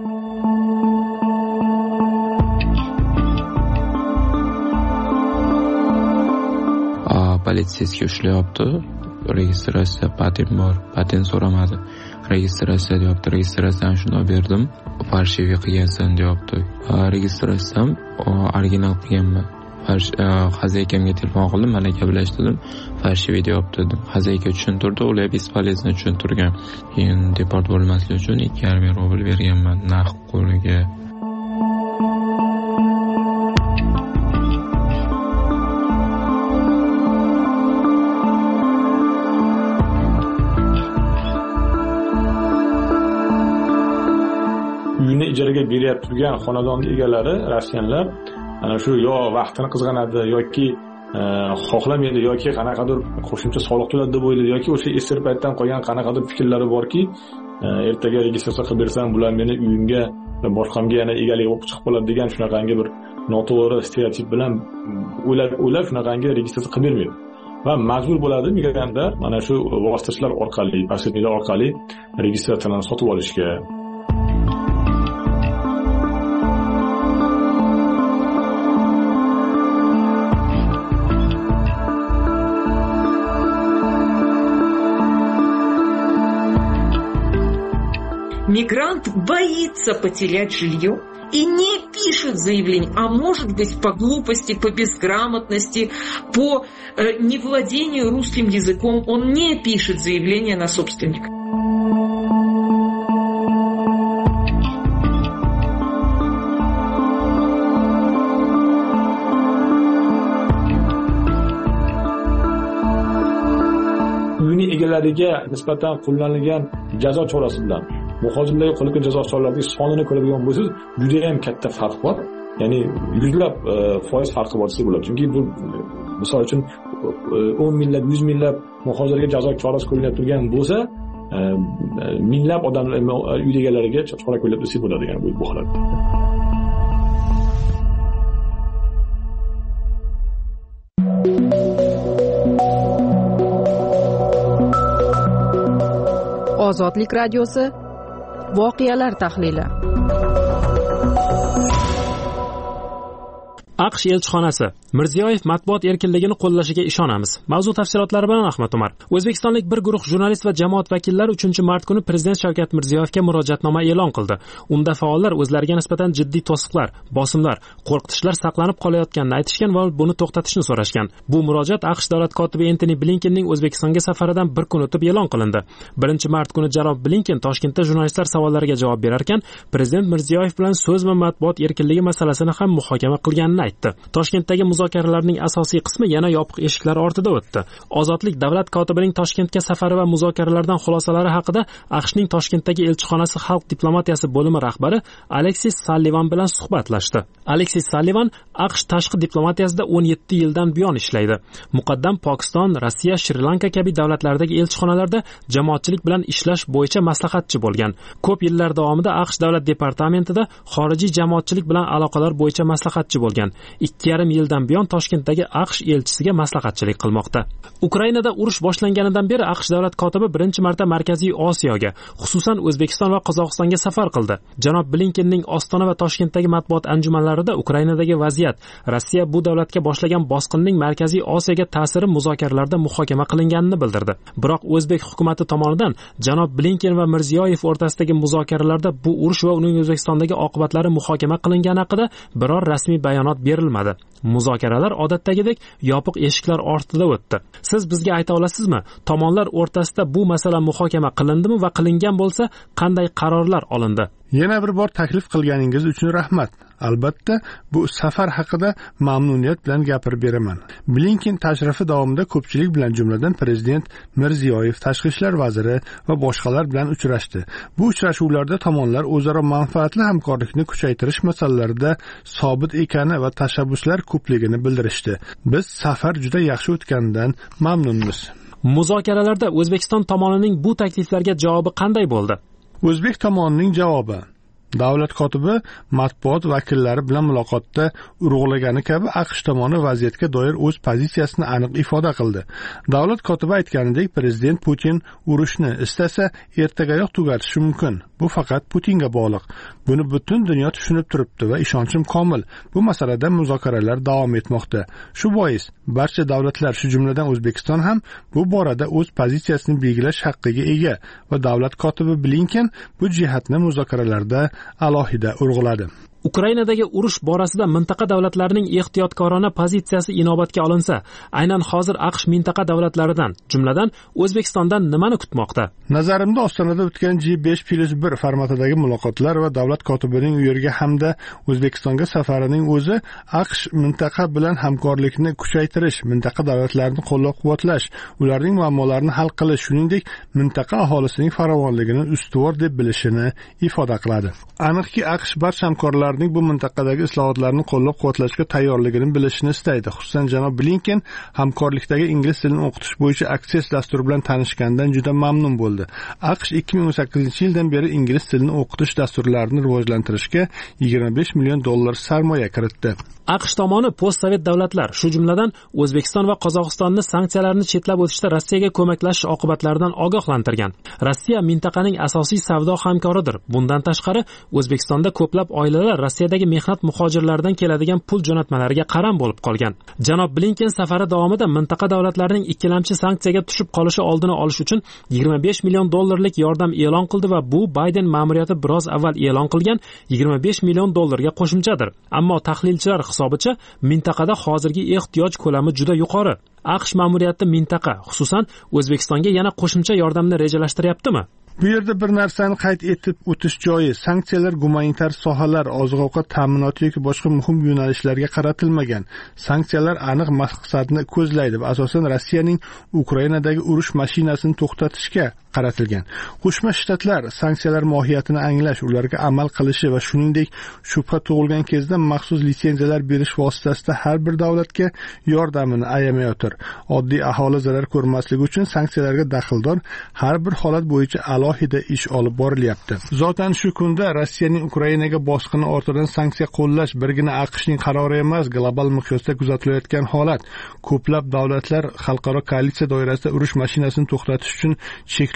Politsiyasiga ushlayapti. Registratsiya patent bor, patent so'ramadi. Registratsiya deyapti, registratsiyani shunday berdim, farshiy qilgansan deyapti. Registratsiyam original qilganman. Xazaykamga telefon qildim, mana gaplashdim, farshiy deyapti dedim. Xazayka tushuntirdi, ular bespolezno tushuntirgan. Keyin deport bo'lmaslik uchun 2,5 rubl berganman naqd qo'liga. Uyini ijaraga berib turgan xonadon egalari Rossiyalar ana shu yo vaqtini qizg'anadi yoki xohlamaydi yoki qanaqadir qo'shimcha soliq to'ladi deb o'ylaydi yoki o'sha esir paytdan qolgan qanaqadir fikrlari borki, ertaga registratsiya qilib bersam bular meni uyimga va boshqamga yana egalik bo'lib chiqib qoladi degan shunaqangi bir noto'g'ri stereotip bilan o'ylab shunaqangi registratsiya qilib bermaydi. Va majbur bo'ladi migrantlar mana shu vositachilar orqali, posredniklar orqali registratsiyani sotib olishga. Мигрант боится потерять жилье и не пишет заявление, а может быть по глупости, по безграмотности, по невладению русским языком он не пишет заявление на собственника. Uyini egalariga nisbatan qo'llanilgan jazo chorasi bilan muhojirlarga qo'llangan jazo choralarining sonini ko'radigan bo'lsangiz, juda ham katta farq bor. Ya'ni yuzlab foiz farqi bor desa bo'ladi. Chunki bu misol uchun 10 minglab, 100 minglab muhojirlarga jazo chorasi qo'llanib turgan bo'lsa, minglab odamlar uy egalariga chora qo'llab desa bo'ladi, ya'ni bu holatda. Ozodlik radiosi voqealar tahlili. AQSh elchixonasi Mirziyoyev matbuot erkinligini qo'llashiga ishonamiz. Mavzu tafsilotlari bilan Ahmad Umar. O'zbekistonlik bir guruh jurnalist va jamoat vakillari 3-mart kuni Prezident Shavkat Mirziyoyevga murojaatnoma e'lon qildi. Unda faollar o'zlariga nisbatan jiddiy to'siqlar, bosimlar, qo'rqitishlar saqlanib qolayotganini aytishgan va buni to'xtatishni so'rashgan. Bu murojaat AQSh davlat kotibi Entoni Blinkenning O'zbekistonga safaridan bir kun o'tib e'lon qilindi. 1-mart kuni janob Blinken Toshkentda jurnalistlar savollariga javob berar ekan, Prezident Mirziyoyev bilan so'z va matbuot erkinligi masalasini ham muhokama qilganini aytdi. Toshkentdagi muzokaralarning asosiy qismi yana yopiq eshiklar ortida o'tdi. Ozodlik davlat kotibining Toshkentga safari va muzokaralardan xulosalari haqida AQShning Toshkentdagi elchixonasi xalq diplomatiyasi bo'limi rahbari Aleksis Sallivan bilan suhbatlashdi. Aleksis Sallivan AQSh tashqi diplomatiyasida 17 yildan buyon ishlaydi. Muqaddam Pokiston, Rossiya, Shri-Lanka kabi davlatlardagi elchixonalarda jamoatchilik bilan ishlash bo'yicha maslahatchi bo'lgan. Ko'p yillar davomida AQSh davlat departamentida xorijiy jamoatchilik bilan aloqalar bo'yicha maslahatchi bo'lgan. 2,5 yildan buyon Toshkentdagi AQSh elchisiga maslahatchilik qilmoqda. Ukrainada urush boshlanganidan beri AQSh davlat kotibi 1-marta Markaziy Osiyoga, xususan O'zbekiston va Qozog'istonga safar qildi. Janob Blinkenning Ostona va Toshkentdagi matbuot anjumanlarida Ukrainadagi vaziyat, Rossiya bu davlatga boshlagan bosqinning Markaziy Osiyoga ta'siri muzokaralarda muhokama qilinganini bildirdi. Biroq O'zbek hukumatı tomonidan janob Blinken va Mirziyoyev o'rtasidagi muzokaralarda bu urush va uning O'zbekistondagi oqibatlari muhokama qilingani haqida biror rasmiy bayonot berilmadi. Muzokaralar odatdagidek yopiq eshiklar ortida o'tdi. Siz bizga ayta olasizmi, tomonlar o'rtasida bu masala muhokama qilindimi va qilingan bo'lsa, qanday qarorlar olindi? Yana bir bor taklif qilganingiz uchun rahmat. Albatta, bu safar haqida mamnuniyat bilan gapirib beraman. Blinken tashrifi davomida ko'pchilik bilan, jumladan Prezident Mirziyoyev, Tashqi ishlar vaziri va boshqalar bilan uchrashdi. Bu uchrashuvlarda tomonlar o'zaro manfaatli hamkorlikni kuchaytirish masalalarida sobit ekani va tashabbuslar ko'pligini bildirishdi. Biz safar juda yaxshi o'tganidan mamnunmiz. Muzokaralarda O'zbekiston tomonining bu takliflarga javobi qanday bo'ldi? O'zbek tomonining javobi: davlat kotibi matbuot vakillari bilan muloqotda urg'ulagani kabi AQSh tomoni vaziyatga doir o'z pozitsiyasini aniq ifoda qildi. Davlat kotibi aytganidek, prezident Putin urushni istasa ertagayoq tugatishi mumkin. Bu faqat Putinga bog'liq. Buni butun dunyo tushunib turibdi va ishonchim komil. Bu masalada muzokaralar davom etmoqda. Shu bois barcha davlatlar, shu jumladan O'zbekiston ham bu borada o'z pozitsiyasini belgilash haqqiga ega va davlat kotibi Blinken bu jihatni muzokaralarda alohida urg'uladi. Ukrainadagi urush borasida mintaqa davlatlarining ehtiyotkorona pozitsiyasi inobatga olinsa, aynan hozir AQSh mintaqa davlatlaridan, jumladan O'zbekistondan nimani kutmoqda? Nazarimda Ostonada o'tgan G5+1 formatidagi muloqotlar va davlat kotibining u yerga hamda O'zbekistonga safarining o'zi AQSh mintaqa bilan hamkorlikni kuchaytirish, mintaqa davlatlarini qo'llab-quvvatlash, ularning muammolarini hal qilish, shuningdek mintaqa aholisining farovonligini ustuvor deb bilishini ifoda qiladi. Aniqki, AQSh barcha hamkorlar bu mintaqadagi islohotlarni qo'llab-quvvatlashga tayyorligini bilishni istaydi. Xususan, janob Blinken hamkorlikdagi ingliz tilini o'qitish bo'yicha Access dasturi bilan tanishgandan juda mamnun bo'ldi. AQSh 2018-yildan beri ingliz tilini o'qitish dasturlarini rivojlantirishga $25 million sarmoya kiritdi. AQSh tomoni postsovet davlatlar, shu jumladan O'zbekiston va Qozog'istonni sanksiyalarni chetlab o'tishda Rossiyaga ko'maklashish oqibatlaridan ogohlantirgan. Rossiya mintaqaning asosiy savdo hamkoridir. Bundan tashqari, O'zbekistonda ko'plab oilalar Rossiyadagi mehnat muhojirlaridan keladigan pul jo'natmalariga qaram bo'lib qolgan. Janob Blinken safari davomida mintaqa davlatlarining ikkilamchi sanksiyaga tushib qolishi oldini olish uchun $25 million yordam e'lon qildi va bu Bayden ma'muriyati biroz avval e'lon qilgan $25 million ga qo'shimchadir. Ammo tahlilchilar hisobicha mintaqada hozirgi ehtiyoj ko'lami juda yuqori. AQSh ma'muriyati mintaqa, xususan O'zbekistonga yana qo'shimcha yordamni rejalashtiryaptimi? Bu yerda bir narsani qayd etib o'tish joiz. Sanksiyalar gumanitar sohalar, oziq-ovqat ta'minoti yoki boshqa muhim yo'nalishlarga qaratilmagan. Sanksiyalar aniq maqsadni ko'zlaydi va asosan Rossiyaning Ukrainadagi urush mashinasini to'xtatishga qaratilgan. Qo'shma Shtatlar sanksiyalar mohiyatini anglash, ularga amal qilishi va shuningdek shubha tug'ilgan kezda maxsus litsenziyalar berish vositasida har bir davlatga yordamini ayamayotir. Oddiy aholi zarar ko'rmasligi uchun sanksiyalarga daxldor har bir holat bo'yicha alohida ish olib borilyapti. Zotan shu kunda Rossiyaning Ukrainaga bosqini ortidan sanksiya qo'llash birgina AQShning qarori emas, global miqyosda kuzatilayotgan holat. Ko'plab davlatlar xalqaro koalitsiya doirasida urush mashinasini to'xtatish uchun cheklov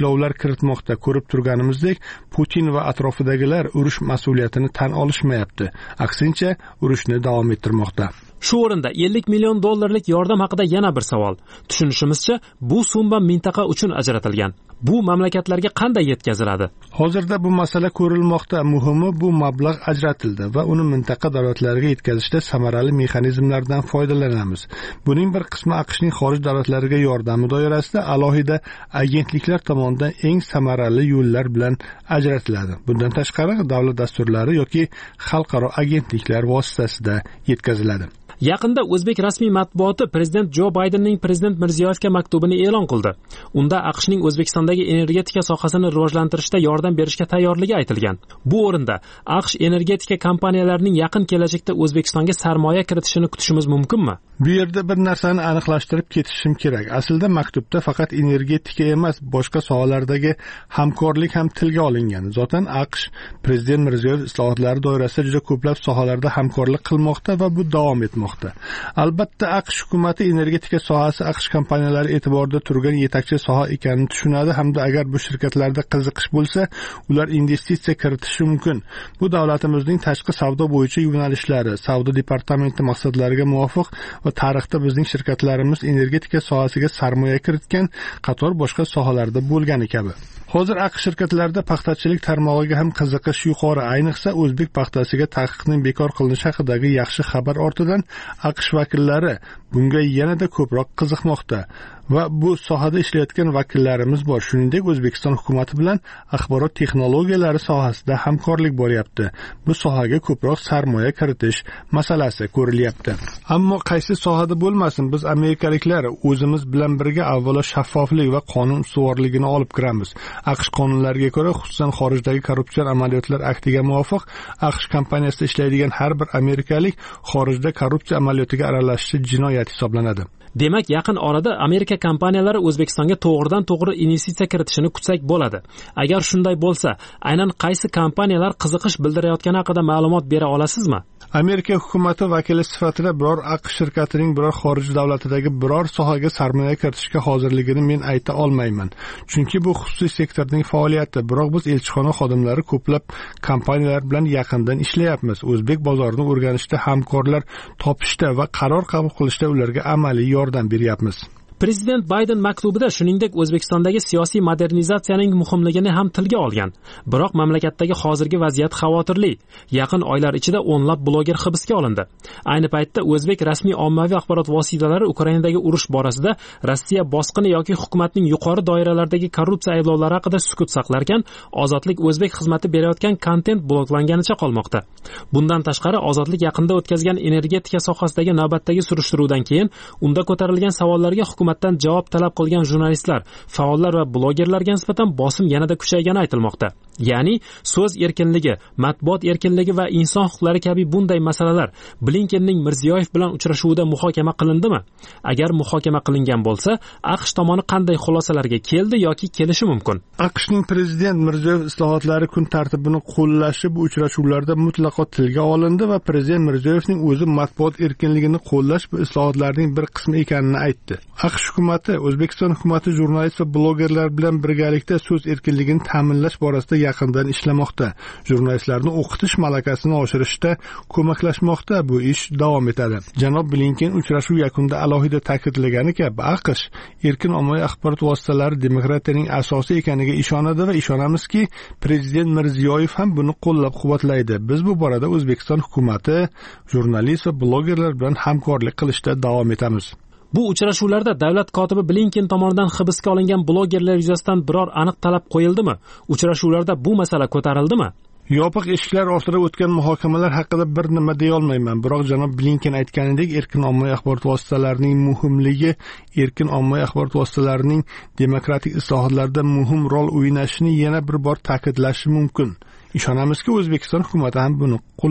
cheklovlar kiritmoqda. Ko'rib turganimizdek, Putin va atrofidagilar urush mas'uliyatini tan olishmayapti. Aksincha, urushni davom ettirmoqda. Shu o'rinda 50 million dollarlik yordam haqida yana bir savol. Tushunishimizcha, bu summa mintaqa uchun ajratilgan. Bu mamlakatlarga qanday yetkaziladi? Hozirda bu masala ko'rilmoqda. Muhimi, bu mablag' ajratildi va uni mintaqa davlatlariga yetkazishda samarali mexanizmlardan foydalanamiz. Buning bir qismi AQShning xorij davlatlariga yordami doirasida alohida agentliklar tomonidan eng samarali yo'llar bilan ajratiladi. Bundan tashqari, davlat dasturlari yoki xalqaro agentliklar vositasida yetkaziladi. Yaqinda o'zbek rasmiy matbuoti prezident Jo Baydenning prezident Mirziyoyevga maktubini e'lon qildi. Unda AQShning O'zbekistondagi energetika sohasini rivojlantirishda yordam berishga tayyorligi aytilgan. Bu o'rinda AQSh energetika kompaniyalarining yaqin kelajakda O'zbekistonga sarmoya kiritishini kutishimiz mumkinmi? Bu yerda bir narsani aniqlashtirib ketishim kerak. Aslida maktubda faqat energetika emas, boshqa sohalardagi hamkorlik ham tilga olingan. Zotan AQSh prezident Mirziyoyev islohotlari doirasida juda ko'plab sohalarda hamkorlik qilmoqda va bu davom etmoqda. Albatta, AQSh hukumati energetika sohasi AQSh kompaniyalari e'tiborida turgan yetakchi soha ekanini tushunadi hamda agar bu shirkatlarda qiziqish bo'lsa, ular investitsiya kiritishi mumkin. Bu davlatimizning tashqi savdo bo'yicha yo'nalishlari, savdo departamenti maqsadlariga muvofiq va tarixda bizning shirkatlarimiz energetika sohasiga sarmoya kiritgan qator boshqa sohalarda bo'lgani kabi. Hozir AQSh shirkatlarida paxtachilik tarmog'iga ham qiziqish yuqori, ayniqsa o'zbek paxtasiga taqiqning bekor qilinishi haqidagi yaxshi xabar ortidan AQSh vakillari bunga yanada ko'proq qiziqmoqda va bu sohada ishlayotgan vakillarimiz bor. Shuningdek, O'zbekiston hukumati bilan axborot texnologiyalari sohasida hamkorlik bo'lyapti. Bu sohaga ko'proq sarmoya kiritish masalasi ko'rilyapti. Ammo qaysi sohada bo'lmasin, biz amerikaliklar o'zimiz bilan birga avvalo shaffoflik va qonun ustuvorligini olib kiramiz. AQSh qonunlariga ko'ra, xususan xorijdagi korrupsion amaliyotlar aktiga muvofiq, AQSh kompaniyasida ishlaydigan har bir amerikalik xorijda korrupsiya amaliyotiga aralashishi jinoyat hisoblanadi. Demak, yaqin orada Amerika kompaniyalari O'zbekistonga to'g'ridan-to'g'ri investitsiya kiritishini kutsak bo'ladi. Agar shunday bo'lsa, aynan qaysi kompaniyalar qiziqish bildirayotgani haqida ma'lumot bera olasizmi? Amerika hukumati vakili sifatida biror AQSh shirkatining biror xorij davlatidagi biror sohaga sarmoya kiritishga hozirligini men ayta olmayman. Chunki bu xususiy sektorning faoliyati. Biroq biz elchixona xodimlari ko'plab kompaniyalar bilan yaqindan ishlayapmiz. O'zbek bozorini o'rganishda, hamkorlar topishda va qaror qabul qilishda ularga amaliy yordam beryapmiz. Prezident Bayden maktubida shuningdek O'zbekistondagi siyosiy modernizatsiyaning muhimligini ham tilga olgan. Biroq mamlakatdagi hozirgi vaziyat xavotirli. Yaqin oylar ichida o'nlab bloger hibsga olindi. Ayni paytda o'zbek rasmiy ommaviy axborot vositalari Ukrainadagi urush borasida Rossiya bosqini yoki hukumatning yuqori doiralardagi korrupsiya ayblovlari haqida sukut saqlarkan, Ozodlik o'zbek xizmati berayotgan kontent bloklanganicha qolmoqda. Bundan tashqari, Ozodlik yaqinda o'tkazgan energetika sohasidagi navbatdagi surishtiruvdan keyin unda ko'tarilgan savollarga hukumat javob talab qilgan jurnalistlar, faollar va blogerlarga nisbatan bosim yanada kuchaygani aytilmoqda. Ya'ni so'z erkinligi, matbuot erkinligi va inson huquqlari kabi bunday masalalar Blinkenning Mirziyoyev bilan uchrashuvida muhokama qilindimi? Agar muhokama qilingan bo'lsa, AQSh tomoni qanday xulosalarga keldi yoki kelishi mumkin? AQShning prezident Mirziyoyev islohotlari kun tartibini qo'llashi bu uchrashuvlarda mutlaqo tilga olindi va prezident Mirziyoyevning o'zi matbuot erkinligini qo'llash bu islohotlarning bir qismi ekanini aytdi. AQSh hukumati, O'zbekiston hukumati jurnalist va blogerlar bilan birgalikda so'z erkinligini ta'minlash borasida yaqindan ishlamoqda. Jurnalistlarni o'qitish malakasini oshirishda ko'maklashmoqda. Bu ish davom etadi. Janob Blinken uchrashuv yakunida alohida ta'kidlagani kabi, AQSh erkin ommaviy axborot vositalari demokratiyaning asosi ekaniga ishonadi va ishonamizki, prezident Mirziyoyev ham buni qo'llab-quvvatlaydi. Biz bu borada O'zbekiston hukumati, jurnalist va blogerlar bilan hamkorlik qilishda davom etamiz. Bu uchrashuvlarda davlat kotibi Blinken tomonidan hibsga olingan blogerlar yuzasidan biror aniq talab qo'yildimi? Uchrashuvlarda bu masala ko'tarildimi? Yopiq eshiklar ortida o'tgan muhokamalar haqida bir nima deya olmayman. Biroq janob Blinken aytganidek, erkin ommaviy axborot vositalarining muhimligi, erkin ommaviy axborot vositalarining demokratik islohotlarda muhim rol o'ynashini yana bir bor ta'kidlashi mumkin. Ishonamizki, O'zbekiston hukumati ham buni qo'llab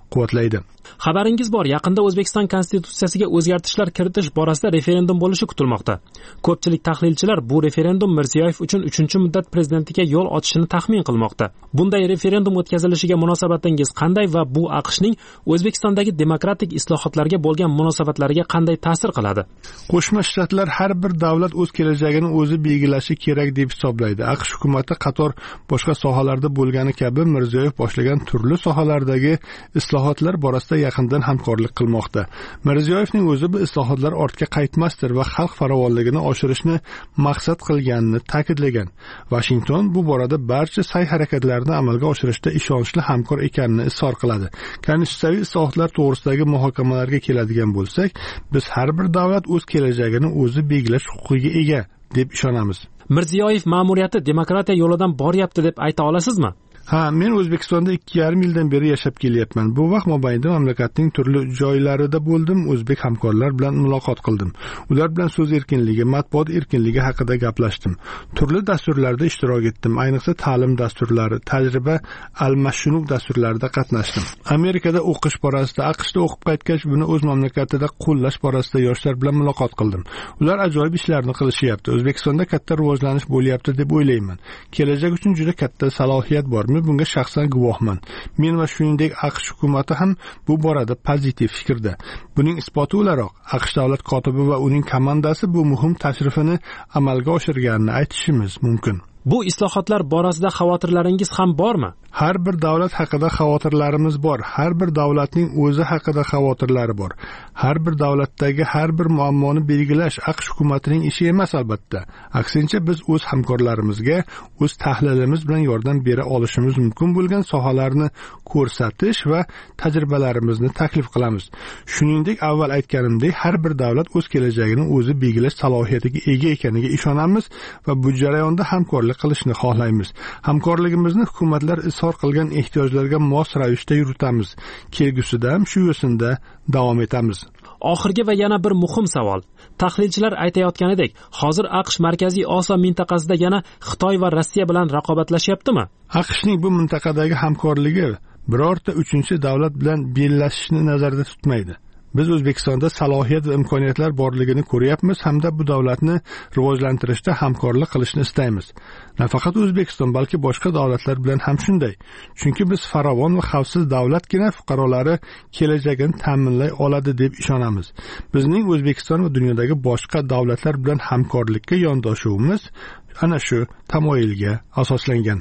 quvvatlaydi. Xabaringiz bor, yaqinda O'zbekiston konstitutsiyasiga o'zgartishlar kiritish borasida referendum bo'lishi kutilmoqda. Ko'pchilik tahlilchilar bu referendum Mirziyoyev uchun 3-muddat prezidentlikka yo'l ochishini taxmin qilmoqda. Bunday referendum o'tkazilishiga munosabatingiz qanday va bu AQShning O'zbekistondagi demokratik islohotlarga bo'lgan munosabatlariga qanday ta'sir qiladi? Qo'shma Shtatlar har bir davlat o'z kelajagini o'zi belgilashi kerak deb hisoblaydi. AQSh hukumati qator boshqa sohalarda bo'lgani kabi Mirziyoyev boshlagan turli sohalardagi islohotlar borasida yaqindan hamkorlik qilmoqda. Mirziyoyevning o'zi bu islohotlar ortga qaytmasdir va xalq farovonligini oshirishni maqsad qilganini ta'kidlagan. Washington bu borada barcha sa'y-harakatlarni amalga oshirishda ishonchli hamkor ekanini izhor qiladi. Konstitutsiyaviy islohotlar to'g'risidagi muhokamalarga keladigan bo'lsak, biz har bir davlat o'z kelajagini o'zi belgilash huquqiga ega deb ishonamiz. Mirziyoyev ma'muriyati demokratiya yo'lidan boryapti deb ayta olasizmi? Men O'zbekistonda 2,5 yildan beri yashab kelyapman. Bu vaqt mobaynida mamlakatning turli joylarida bo'ldim, o'zbek hamkorlar bilan muloqot qildim. Ular bilan so'z erkinligi, matbuot erkinligi haqida gaplashdim. Turli dasturlarda ishtirok etdim, ayniqsa ta'lim dasturlari, tajriba almashinuv dasturlarida qatnashdim. Amerikada o'qish borasida, AQShda o'qib qaytgach, buni o'z mamlakatida qo'llash borasida yoshlar bilan muloqot qildim. Ular ajoyib ishlarni qilishyapti. O'zbekistonda katta rivojlanish bo'lyapti deb o'ylayman. Kelajak uchun juda katta salohiyat bor. Bunga shaxsan guvohman. Men va shuningdek AQSh hukumati ham bu borada pozitiv fikrda. Buning isboti o'laroq AQSh davlat kotibi va uning komandasi bu muhim tashrifini amalga oshirganini aytishimiz mumkin. Bu islohotlar borasida xavotirlaringiz ham bormi? Har bir davlat haqida xavotirlarimiz bor. Har bir davlatning o'zi haqida xavotirlari bor. Har bir davlatdagi har bir muammoni belgilash AQSh hukumatining ishi emas albatta. Aksincha biz o'z hamkorlarimizga o'z tahlilimiz bilan yordam bera olishimiz mumkin bo'lgan sohalarni ko'rsatish va tajribalarimizni taklif qilamiz. Shuningdek, avval aytganimdek, har bir davlat o'z kelajagini o'zi belgilash salohiyatiga ega ekaniga ishonamiz va bu jarayonda hamkorlik qilishni xohlaymiz. Hamkorligimizni hukumatlar izhor qilgan ehtiyojlarga mos ravishda yuritamiz. Kelgusida ham shu yo'sinda davom etamiz. Oxirgi va yana bir muhim savol. Tahlilchilar aytayotganidek, hozir AQSh Markaziy Osiyo mintaqasida yana Xitoy va Rossiya bilan raqobatlashyaptimi? AQShning bu mintaqadagi hamkorligi birorta uchinchi davlat bilan bellashishni nazarda tutmaydi. Biz O'zbekistonda salohiyat va imkoniyatlar borligini ko'ryapmiz hamda bu davlatni rivojlantirishda hamkorlik qilishni istaymiz. Nafaqat O'zbekiston, balki boshqa davlatlar bilan ham shunday. Chunki biz farovon va xavfsiz davlatgina fuqarolari kelajagini ta'minlay oladi deb ishonamiz. Bizning O'zbekiston va dunyodagi boshqa davlatlar bilan hamkorlikka yondoshuvimiz ana shu tamoyilga asoslangan.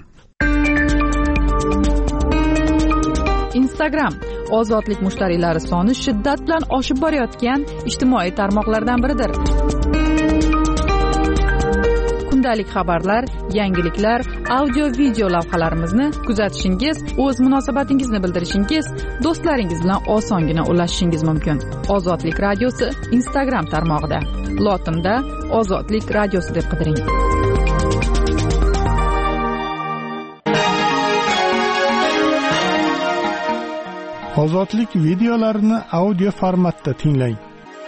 Instagram ozodlik mushtariylari soni shiddat bilan oshib borayotgan ijtimoiy tarmoqlardan biridir. Kundalik xabarlar, yangiliklar, audio-video lavhalarimizni kuzatishingiz, o'z munosabatingizni bildirishingiz, do'stlaringiz bilan osongina ulashishingiz mumkin. Ozodlik radiosi Instagram tarmog'ida. Lotinda Ozodlik radiosi deb qidiring. Ozodlik videolarini audio formatda tinglang.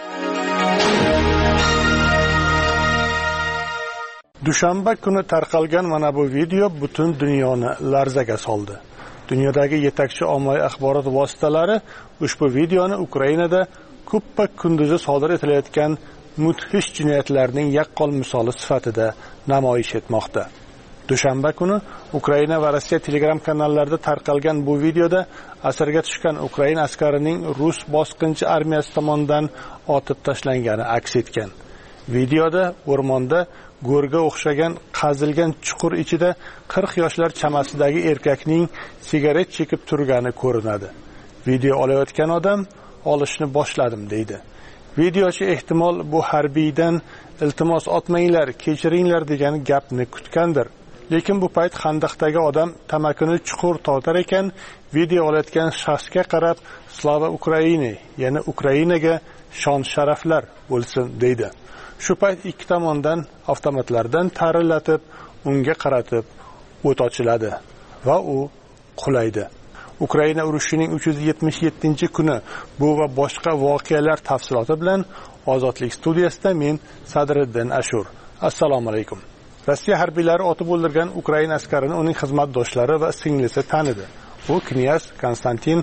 Dushanba kuni tarqalgan mana bu video butun dunyoni larzaga soldi. Dunyodagi yetakchi ommaviy axborot vositalari ushbu videoni Ukrainada kuppa kunduzi sodir etilayotgan mudhish jinoyatlarning yaqqol misoli sifatida namoyish etmoqda. Dushanba kuni Ukraina va Rossiya Telegram kanallarida tarqalgan bu videoda asirga tushgan Ukraina askarining Rus bosqinchi armiyasi tomonidan otib tashlangani aks etgan. Videoda o'rmonda go'rga o'xshagan qazilgan chuqur ichida 40 yoshlar chamasidagi erkakning sigaret chekib turgani ko'rinadi. Video olayotgan odam olishni boshladim deydi. Videochi ehtimol bu harbiydan iltimos otmanglar, kechiringlar degan gapni kutgandir. Lekin bu payt xandaqdagi odam tamakini chuqur tortar ekan, video olayotgan shaxsga qarab Slava Ukraini, ya'ni Ukrainaga shon sharaflar bo'lsin deydi. Shu payt ikki tomondan avtomatlardan tarilatib, unga qaratib o't ochiladi va u qulaydi. Ukraina urushining 377-kuni bu va boshqa voqealar tafsiloti bilan Ozodlik studiyasida men Sadriddin Ashur. Assalomu alaykum. Rossiya harbiylari otib o'ldirgan Ukraina askarini uning xizmatdoshlari va singlisi tanidi. U knyaz Konstantin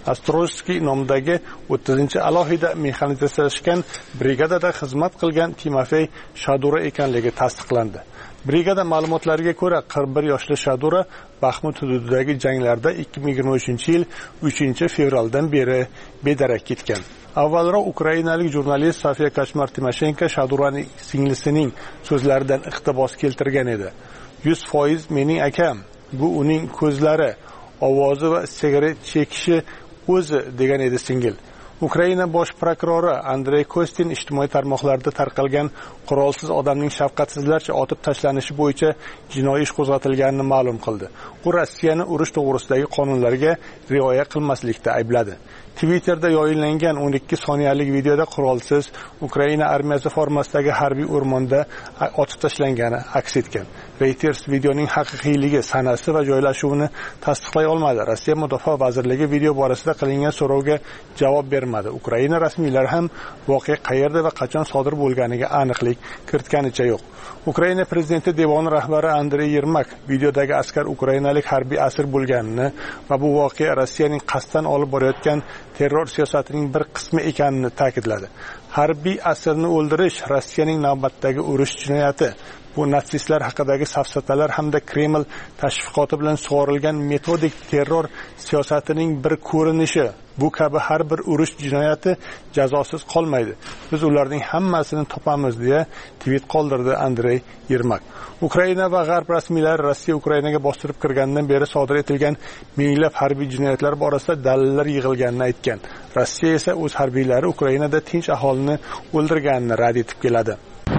Astrolskiy nomidagi 30-alohida mexanizatsiyalashgan brigadada xizmat qilgan Timofey Shadura ekanligi tasdiqlandi. Brigada ma'lumotlariga ko'ra, 41 yoshli Shadura Baxmut hududidagi janglarda 2023-yil 3-fevraldan beri bedarak ketgan. Avvalroq ukrainalik jurnalist Sofiya Kachmar-Timoshenko Shaduraning singlisining so'zlaridan iqtibos keltirgan edi. 100% mening akam, bu uning ko'zlari, ovozi va sigaret chekishi o'zi degan edi singil. Ukraina bosh prokurori Andrey Kostin ijtimoiy tarmoqlarda tarqalgan qurolsiz odamning shafqatsizlarcha otib tashlanishi bo'yicha jinoiy ish qo'zg'atilganini ma'lum qildi. U Rossiyani urush to'g'risidagi qonunlarga rioya qilmaslikda aybladi. Twitterda yoyinlangan 12 soniyalik videoda qurolsiz Ukraina armiyasi formasidagi harbiy o'rmonda otib tashlangani aks etgan. Reuters videoning haqiqiyligi, sanasi va joylashuvini tasdiqlay olmadi. Rossiya Mudofaa vazirligi video borasida qilingan so'rovga javob bermadi. Ukraina rasmiylari ham voqea qayerda va qachon sodir bo'lganiga aniqlik kiritganicha yo'q. Ukraina prezidenti devoni rahbari Andrey Yermak videodagi askar ukrainalik harbiy asir bo'lganini va bu voqea Rossiyaning qasddan olib borayotgan terror siyosatining bir qismi ekanini ta'kidladi. Harbiy asirni o'ldirish Rossiyaning navbatdagi urush jinoyati. Bu natsistlar haqidagi safsatalar hamda Kreml tashviqoti bilan sug'orilgan metodik terror siyosatining bir ko'rinishi. Bu kabi har bir urush jinoyati jazosiz qolmaydi. Biz ularning hammasini topamiz deya tweet qoldirdi Andrey Yermak. Ukraina va G'arb rasmiylari Rossiya Ukrainaga bostirib kirgandan beri sodir etilgan minglab harbiy jinoyatlar borasida dalillar yig'ilganini aytgan. Rossiya esa o'z harbiylari Ukrainada tinch aholini o'ldirganini rad etib keladi.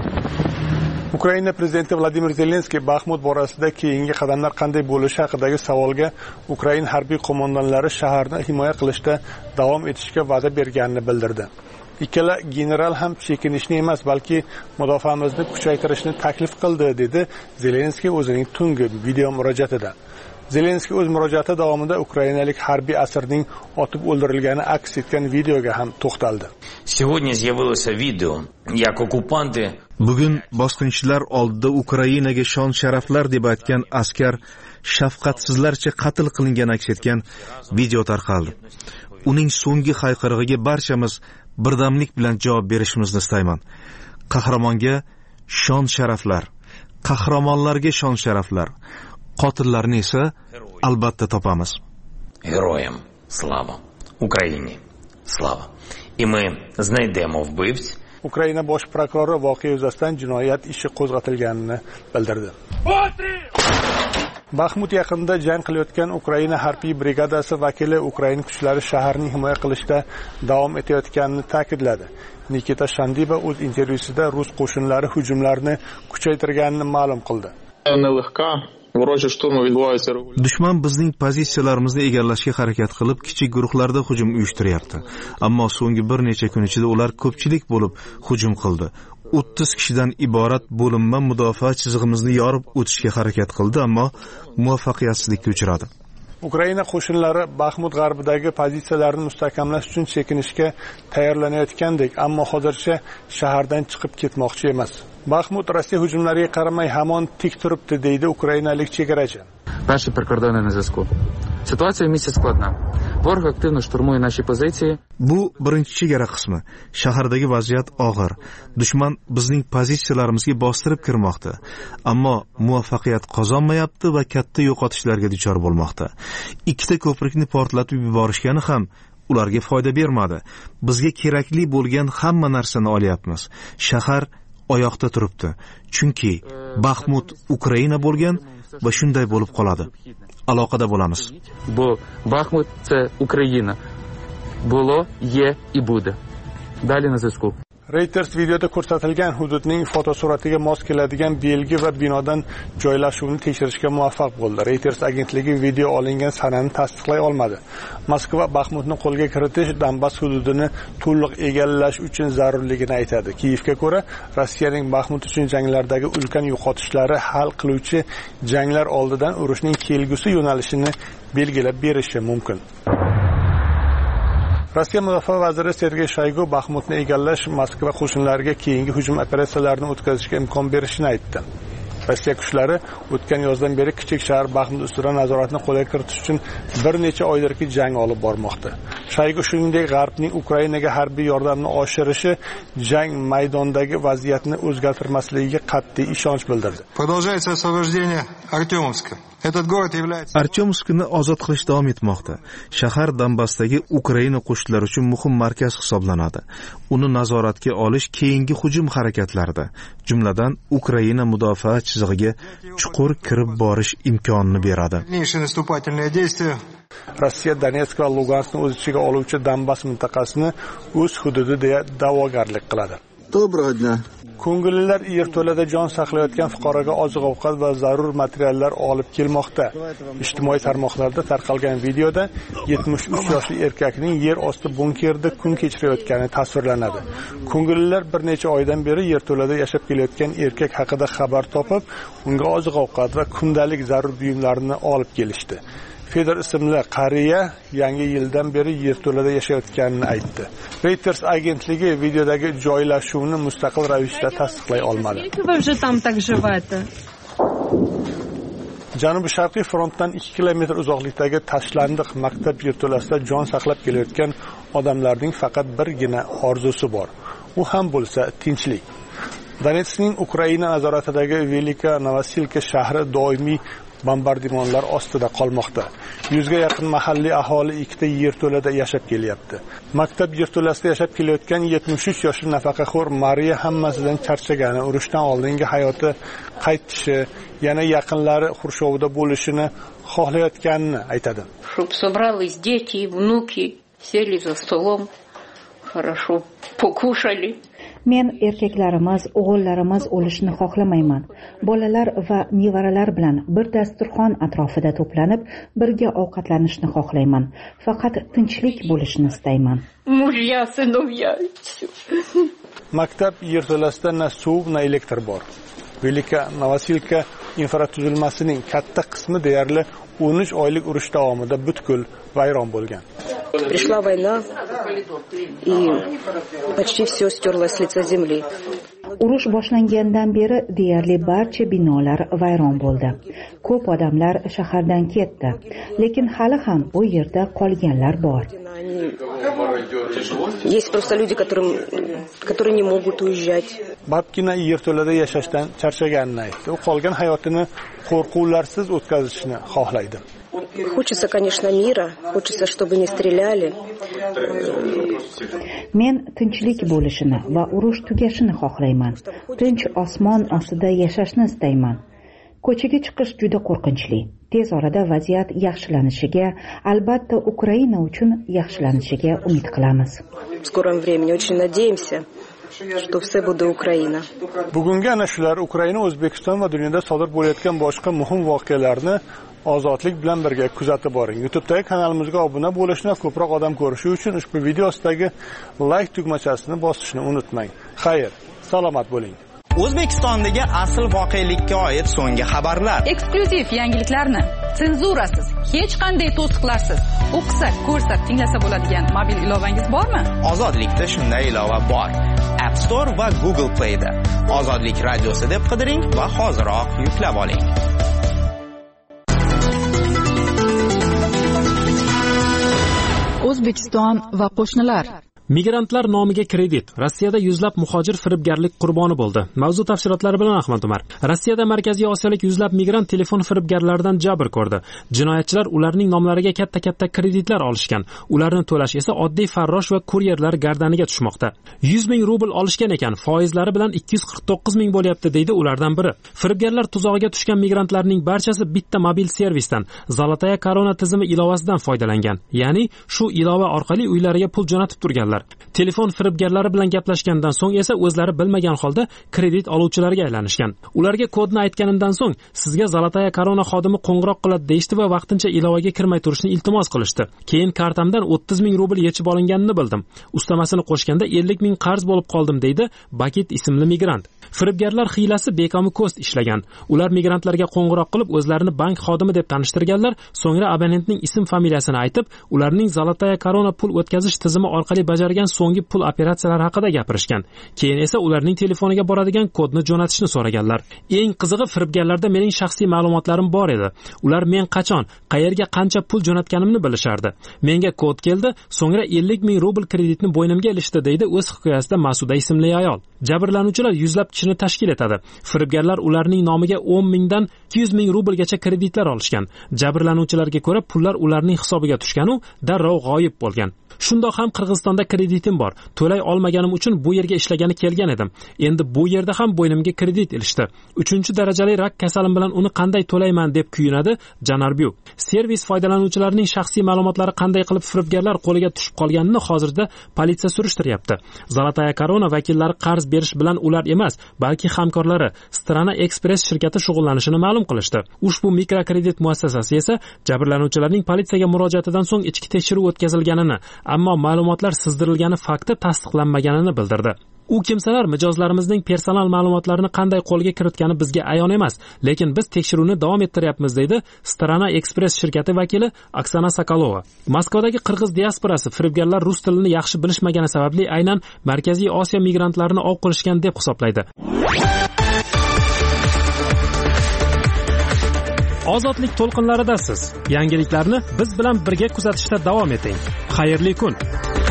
Ukraina prezidenti Vladimir Zelenskiy Baxmut borasida keyingi qadamlar qanday bo'lishi haqidagi savolga Ukraina harbiy qo'mondonlari shaharni himoya qilishda davom etishga va'da berganini bildirdi. Ikkala general ham chekinishni emas, balki mudofaamizni kuchaytirishni taklif qildi, dedi Zelenskiy o'zining tungi video murojaatida. Zelenskiy o'z murojaati davomida ukrainalik harbiy asirning otib o'ldirilgani aks etgan videoga ham to'xtaldi. Сегодня з'явилося видео, як оккупанты Bugun bosqinchilar oldida Ukrainaga shon sharaflar deb aytgan askar shafqatsizlarcha qatl qilingan aks etgan video tarqaldi. Uning so'nggi hayqirig'iga barchamiz birdamlik bilan javob berishimizni istayman. Qahramonga shon sharaflar, qahramonlarga shon sharaflar, qotillarni esa albatta topamiz. Героям слава, Україні слава. І ми знайдемо вбивць. Ukraina bosh prokurori voqea yuzasidan jinoyat ishi qo'zg'atilganini bildirdi. Baxmut yaqinida jang qilayotgan Ukraina harbiy brigadasi vakili Ukraina kuchlari shaharni himoya qilishda davom etayotganini ta'kidladi. Nikita Shandiba o'z intervyusida rus qo'shinlari hujumlarni kuchaytirganini ma'lum qildi. Dushman bizning pozitsiyalarimizni egallashga harakat qilib, kichik guruhlarda hujum uyushtiryapti. Ammo so'nggi bir necha kun ichida ular ko'pchilik bo'lib hujum qildi. 30 kishidan iborat bo'linma mudofaa chizig'imizni yorib o'tishga harakat qildi, ammo muvaffaqiyatsizlikka uchradi. Ukraina qo'shinlari Baxmut g'arbidagi pozitsiyalarini mustahkamlash uchun chekinishga tayyorlanayotgandek, ammo hozircha shahardan chiqib ketmoqchi emas. Baxmut Rossiya hujumlariga qaramay hamon tik turibdi, deydi ukrainalik chegarachi. Наші прикордонні на зв'язку. Ситуація в місті складна. Ворог активно штурмує наші позиції. Bu birinchi chegara qismi. Shahardagi vaziyat og'ir. Dushman bizning pozitsiyalarimizga bostirib kirmoqda, ammo muvaffaqiyat qozonmayapti va katta yo'qotishlarga duchor bo'lmoqda. Ikkita ko'prikni portlatib yuborishgani ham ularga foyda bermadi. Bizga kerakli bo'lgan hamma narsani olyapmiz. Shahar oyoqda turibdi. Chunki Baxmut Ukraina bo'lgan va shunday bo'lib qoladi. Aloqada bo'lamiz. Бо Бахмут це Україна. Було, є і буде. Далі на зв'язку. Reuters videoda ko'rsatilgan hududning fotosuratiga mos keladigan belgi va binodan joylashuvni tekshirishga muvaffaq bo'ldi. Reuters agentligi video olingan sanani tasdiqlay olmadi. Moskva Baxmutni qo'lga kiritish Donbass hududini to'liq egallash uchun zarurligini aytadi. Kiyevga ko'ra, Rossiyaning Baxmut uchun janglardagi ulkan yo'qotishlari hal qiluvchi janglar oldidan urushning kelgusi yo'nalishini belgilab berishi mumkin. Rossiya mudofaa vaziri Sergey Shoygu Baxmutni egallash Moskva qo'shinlariga keyingi hujum operatsiyalarini o'tkazishga imkon berishini aytdi. Rossiya kuchlari o'tgan yozdan beri kichik shahar Baxmut ustidan nazoratni qo'lga kiritish uchun bir necha oydirki jang olib bormoqda. Shoygu shuningdek G'arbning Ukrainaga harbiy yordamni oshirishi jang maydonidagi vaziyatni o'zgartirmasligiga qat'iy ishonch bildirdi. Продолжается освобождение Артемовска. Artyomskni ozod qilish davom etmoqda. Shahar Donbassdagi Ukraina qo'shinlari uchun muhim markaz hisoblanadi. Uni nazoratga olish keyingi hujum harakatlarida, jumladan Ukraina mudofaa chizig'iga chuqur kirib borish imkonini beradi. Rossiya Donetsk va Luganskni o'z ichiga oluvchi Donbass mintaqasini o'z hududi deya da'vogarlik qiladi. Доброго дня. Ko'ngillilar yerto'lada jon saqlayotgan fuqaroga oziq-ovqat va zarur materiallar olib kelmoqda. Ijtimoiy tarmoqlarda tarqalgan videoda 73 yoshli erkakning yer osti bunkerda kun kechirayotgani tasvirlanadi. Ko'ngillilar bir necha oydan beri yerto'lada yashab kelayotgan erkak haqida xabar topib, unga oziq-ovqat va kundalik zarur buyumlarni olib kelishdi. Fedor ismli qariya yangi yildan beri yerto'lada yashayotganini aytdi. Reuters agentligi videodagi joylashuvni mustaqil ravishda tasdiqlay olmadi. Janubiy sharqiy frontdan 2 kilometr uzoqlikdagi tashlandiq maktab yerto'lasida jon saqlab kelayotgan odamlarning faqat birgina orzusi bor. U ham bo'lsa tinchlik. Donetskning Ukraina nazoratidagi Velika Novosilka shahri doimiy bombardimonlar ostida qolmoqda. 100 ga yaqin mahalliy aholi ikkita yerto'lada yashab kelyapti. Maktab yerto'lasida yashab kelayotgan 73 yoshli nafaqaxo'r Mariya hammasidan charchagani, urushdan oldingi hayoti qaytishi, yana yaqinlari xurshovida bo'lishini xohlayotganini aytadi. Чтоб собрались дети и внуки, сели за столом, хорошо покушали. Men erkaklarimiz, o'g'illarimiz o'lishini xohlamayman. Bolalar va nevaralar bilan bir dasturxon atrofida to'planib, birga ovqatlanishni xohlayman. Faqat tinchlik bo'lishini istayman. Mujya, synovya. Maktab yerto'lasida na suv, na elektr bor. Velika Novosilka infratuzilmasining katta qismi deyarli 13 oylik urush davomida butkul vayron bo'lgan. Пришла война, и почти все стерлось с лица земли. Urush boshlangandan beri deyarli barcha binolar vayron bo'ldi. Ko'p odamlar shahardan ketdi, lekin hali ham u yerda qolganlar bor. Есть просто люди, которые не могут уезжать. Babkina yerto'lada yashashdan charchaganini aytdi. U qolgan hayotini qo'rquvlarsiz o'tkazishni xohlaydi. Хочется, конечно, мира, хочется, чтобы не стреляли. Men tinchlik bo'lishini va urush tugashini xohlayman. Tinch osmon ostida yashashni istayman. Ko'chaga chiqish juda qo'rqinchli. Tez orada vaziyat yaxshilanishiga, albatta Ukraina uchun yaxshilanishiga umid qilamiz. В скором времени очень надеемся, что все будет Украина. Bugungi ana shular Ukraina, O'zbekiston va dunyoda sodir bo'layotgan boshqa muhim voqealarni ozodlik bilan birga kuzatib boring. YouTube'dagi kanalimizga obuna bo'lishni, ko'proq odam ko'rishi uchun ushbu video ostidagi like tugmachasini bosishni unutmang. Xayr, salomat bo'ling. O'zbekistondagi asl voqelikka oid so'nggi xabarlar. Eksklyuziv yangiliklarni senzurasiz, hech qanday to'siqlarsiz o'qisa, ko'rsa, tinglasa bo'ladigan mobil ilovangiz bormi? Ozodlikda shunday ilova bor. App Store va Google Play'da. Ozodlik radiosi deb qidiring va hoziroq yuklab oling. O'zbekiston va qo'shnilar. Migrantlar nomiga kredit. Rossiyada yuzlab muhojir firibgarlik qurboni bo'ldi. Mavzu tafsilotlari bilan Ahmad Umar. Rossiyada Markaziy Osiyolik yuzlab migrant telefon firibgarlaridan jabr ko'rdi. Jinoyatchilar ularning nomlariga katta kreditlar olishgan. Ularni to'lash esa oddiy farrosh va kuryerlar gardaniga tushmoqda. 100 ming rubl olishgan ekan, foizlari bilan 249 ming bo'lyapti, deydi ulardan biri. Firibgarlar tuzog'iga tushgan migrantlarning barchasi bitta mobil servisdan, Zolotaya Korona tizimi ilovasidan foydalangan. Ya'ni shu ilova orqali uylariga pul jo'natib turganlar. Telefon firibgarlari bilan gaplashgandan so'ng esa o'zlari bilmagan holda kredit oluvchilarga aylanishgan. Ularga kodni aytganimdan so'ng sizga Zolotaya Korona xodimi qo'ng'iroq qiladi deyishdi va vaqtincha ilovaga kirmay turishni iltimos qilishdi. Keyin kartamdan 30 ming rubl yechib olinganini bildim. Ustamasini qo'shganda 50 ming qarz bo'lib qoldim, deydi Bakit ismli migrant. Firibgarlar hiylasi bekomi ko'st ishlagan. Ular migrantlarga qo'ng'iroq qilib o'zlarini bank xodimi deb tanishtirganlar, so'ngra abonentning ism familiyasini aytib, ularning Zolotaya Korona pul o'tkazish tizimi orqali bajargan bajargan so'nggi pul operatsiyalari haqida gapirishgan. Keyin esa ularning telefoniga boradigan kodni jo'natishni so'raganlar. Eng qizig'i, firibgarlarda mening shaxsiy ma'lumotlarim bor edi. Ular men qachon, qayerga qancha pul jo'natganimni bilishardi. Menga kod keldi, so'ngra 50 ming rubl kreditni bo'ynimga ilishdi, deydi o'z hikoyasida Masuda ismli ayol. Jabrlanuvchilar yuzlab kishini tashkil etadi. Firibgarlar ularning nomiga 10 mingdan 200 ming rublgacha kreditlar olishgan. Jabrlanuvchilarga ko'ra, pullar ularning hisobiga tushgan u darrov g'oyib bo'lgan. Shundoq ham Qirg'izistonda kreditim bor. To'lay olmaganim uchun bu yerga ishlagani kelgan edim. Endi bu yerda ham bo'ynimga kredit ilishdi. 3-darajali rak kasalim bilan uni qanday to'layman deb kuyunadi Janarbiu. Servis foydalanuvchilarining shaxsiy ma'lumotlari qanday qilib firibgarlar qo'liga tushib qolganini hozirda politsiya surishtiryapti. Zolotaya Korona vakillari qarz berish bilan ular emas, balki hamkorlari Strana Express shirkati shug'ullanishini ma'lum qilishdi. Ushbu mikrokredit muassasasi esa jabrlanuvchilarning politsiyaga murojaatidan so'ng ichki tekshiruv o'tkazilganini, ammo ma'lumotlar sizdirilgani fakti tasdiqlanmaganini bildirdi. U kimsalar mijozlarimizning personal ma'lumotlarini qanday qo'lga kiritgani bizga ayon emas, lekin biz tekshiruvni davom ettiryapmiz, deydi Strana Express shirkati vakili Oksana Sokolova. Moskvadagi qirg'iz diasporasi firibgarlar rus tilini yaxshi bilishmagani sababli aynan Markaziy Osiyo migrantlarini ov qilishgan deb hisoblaydi. Ozodlik to'lqinlaridasiz. Yangiliklarni biz bilan birga kuzatishda davom eting. Xayrli kun.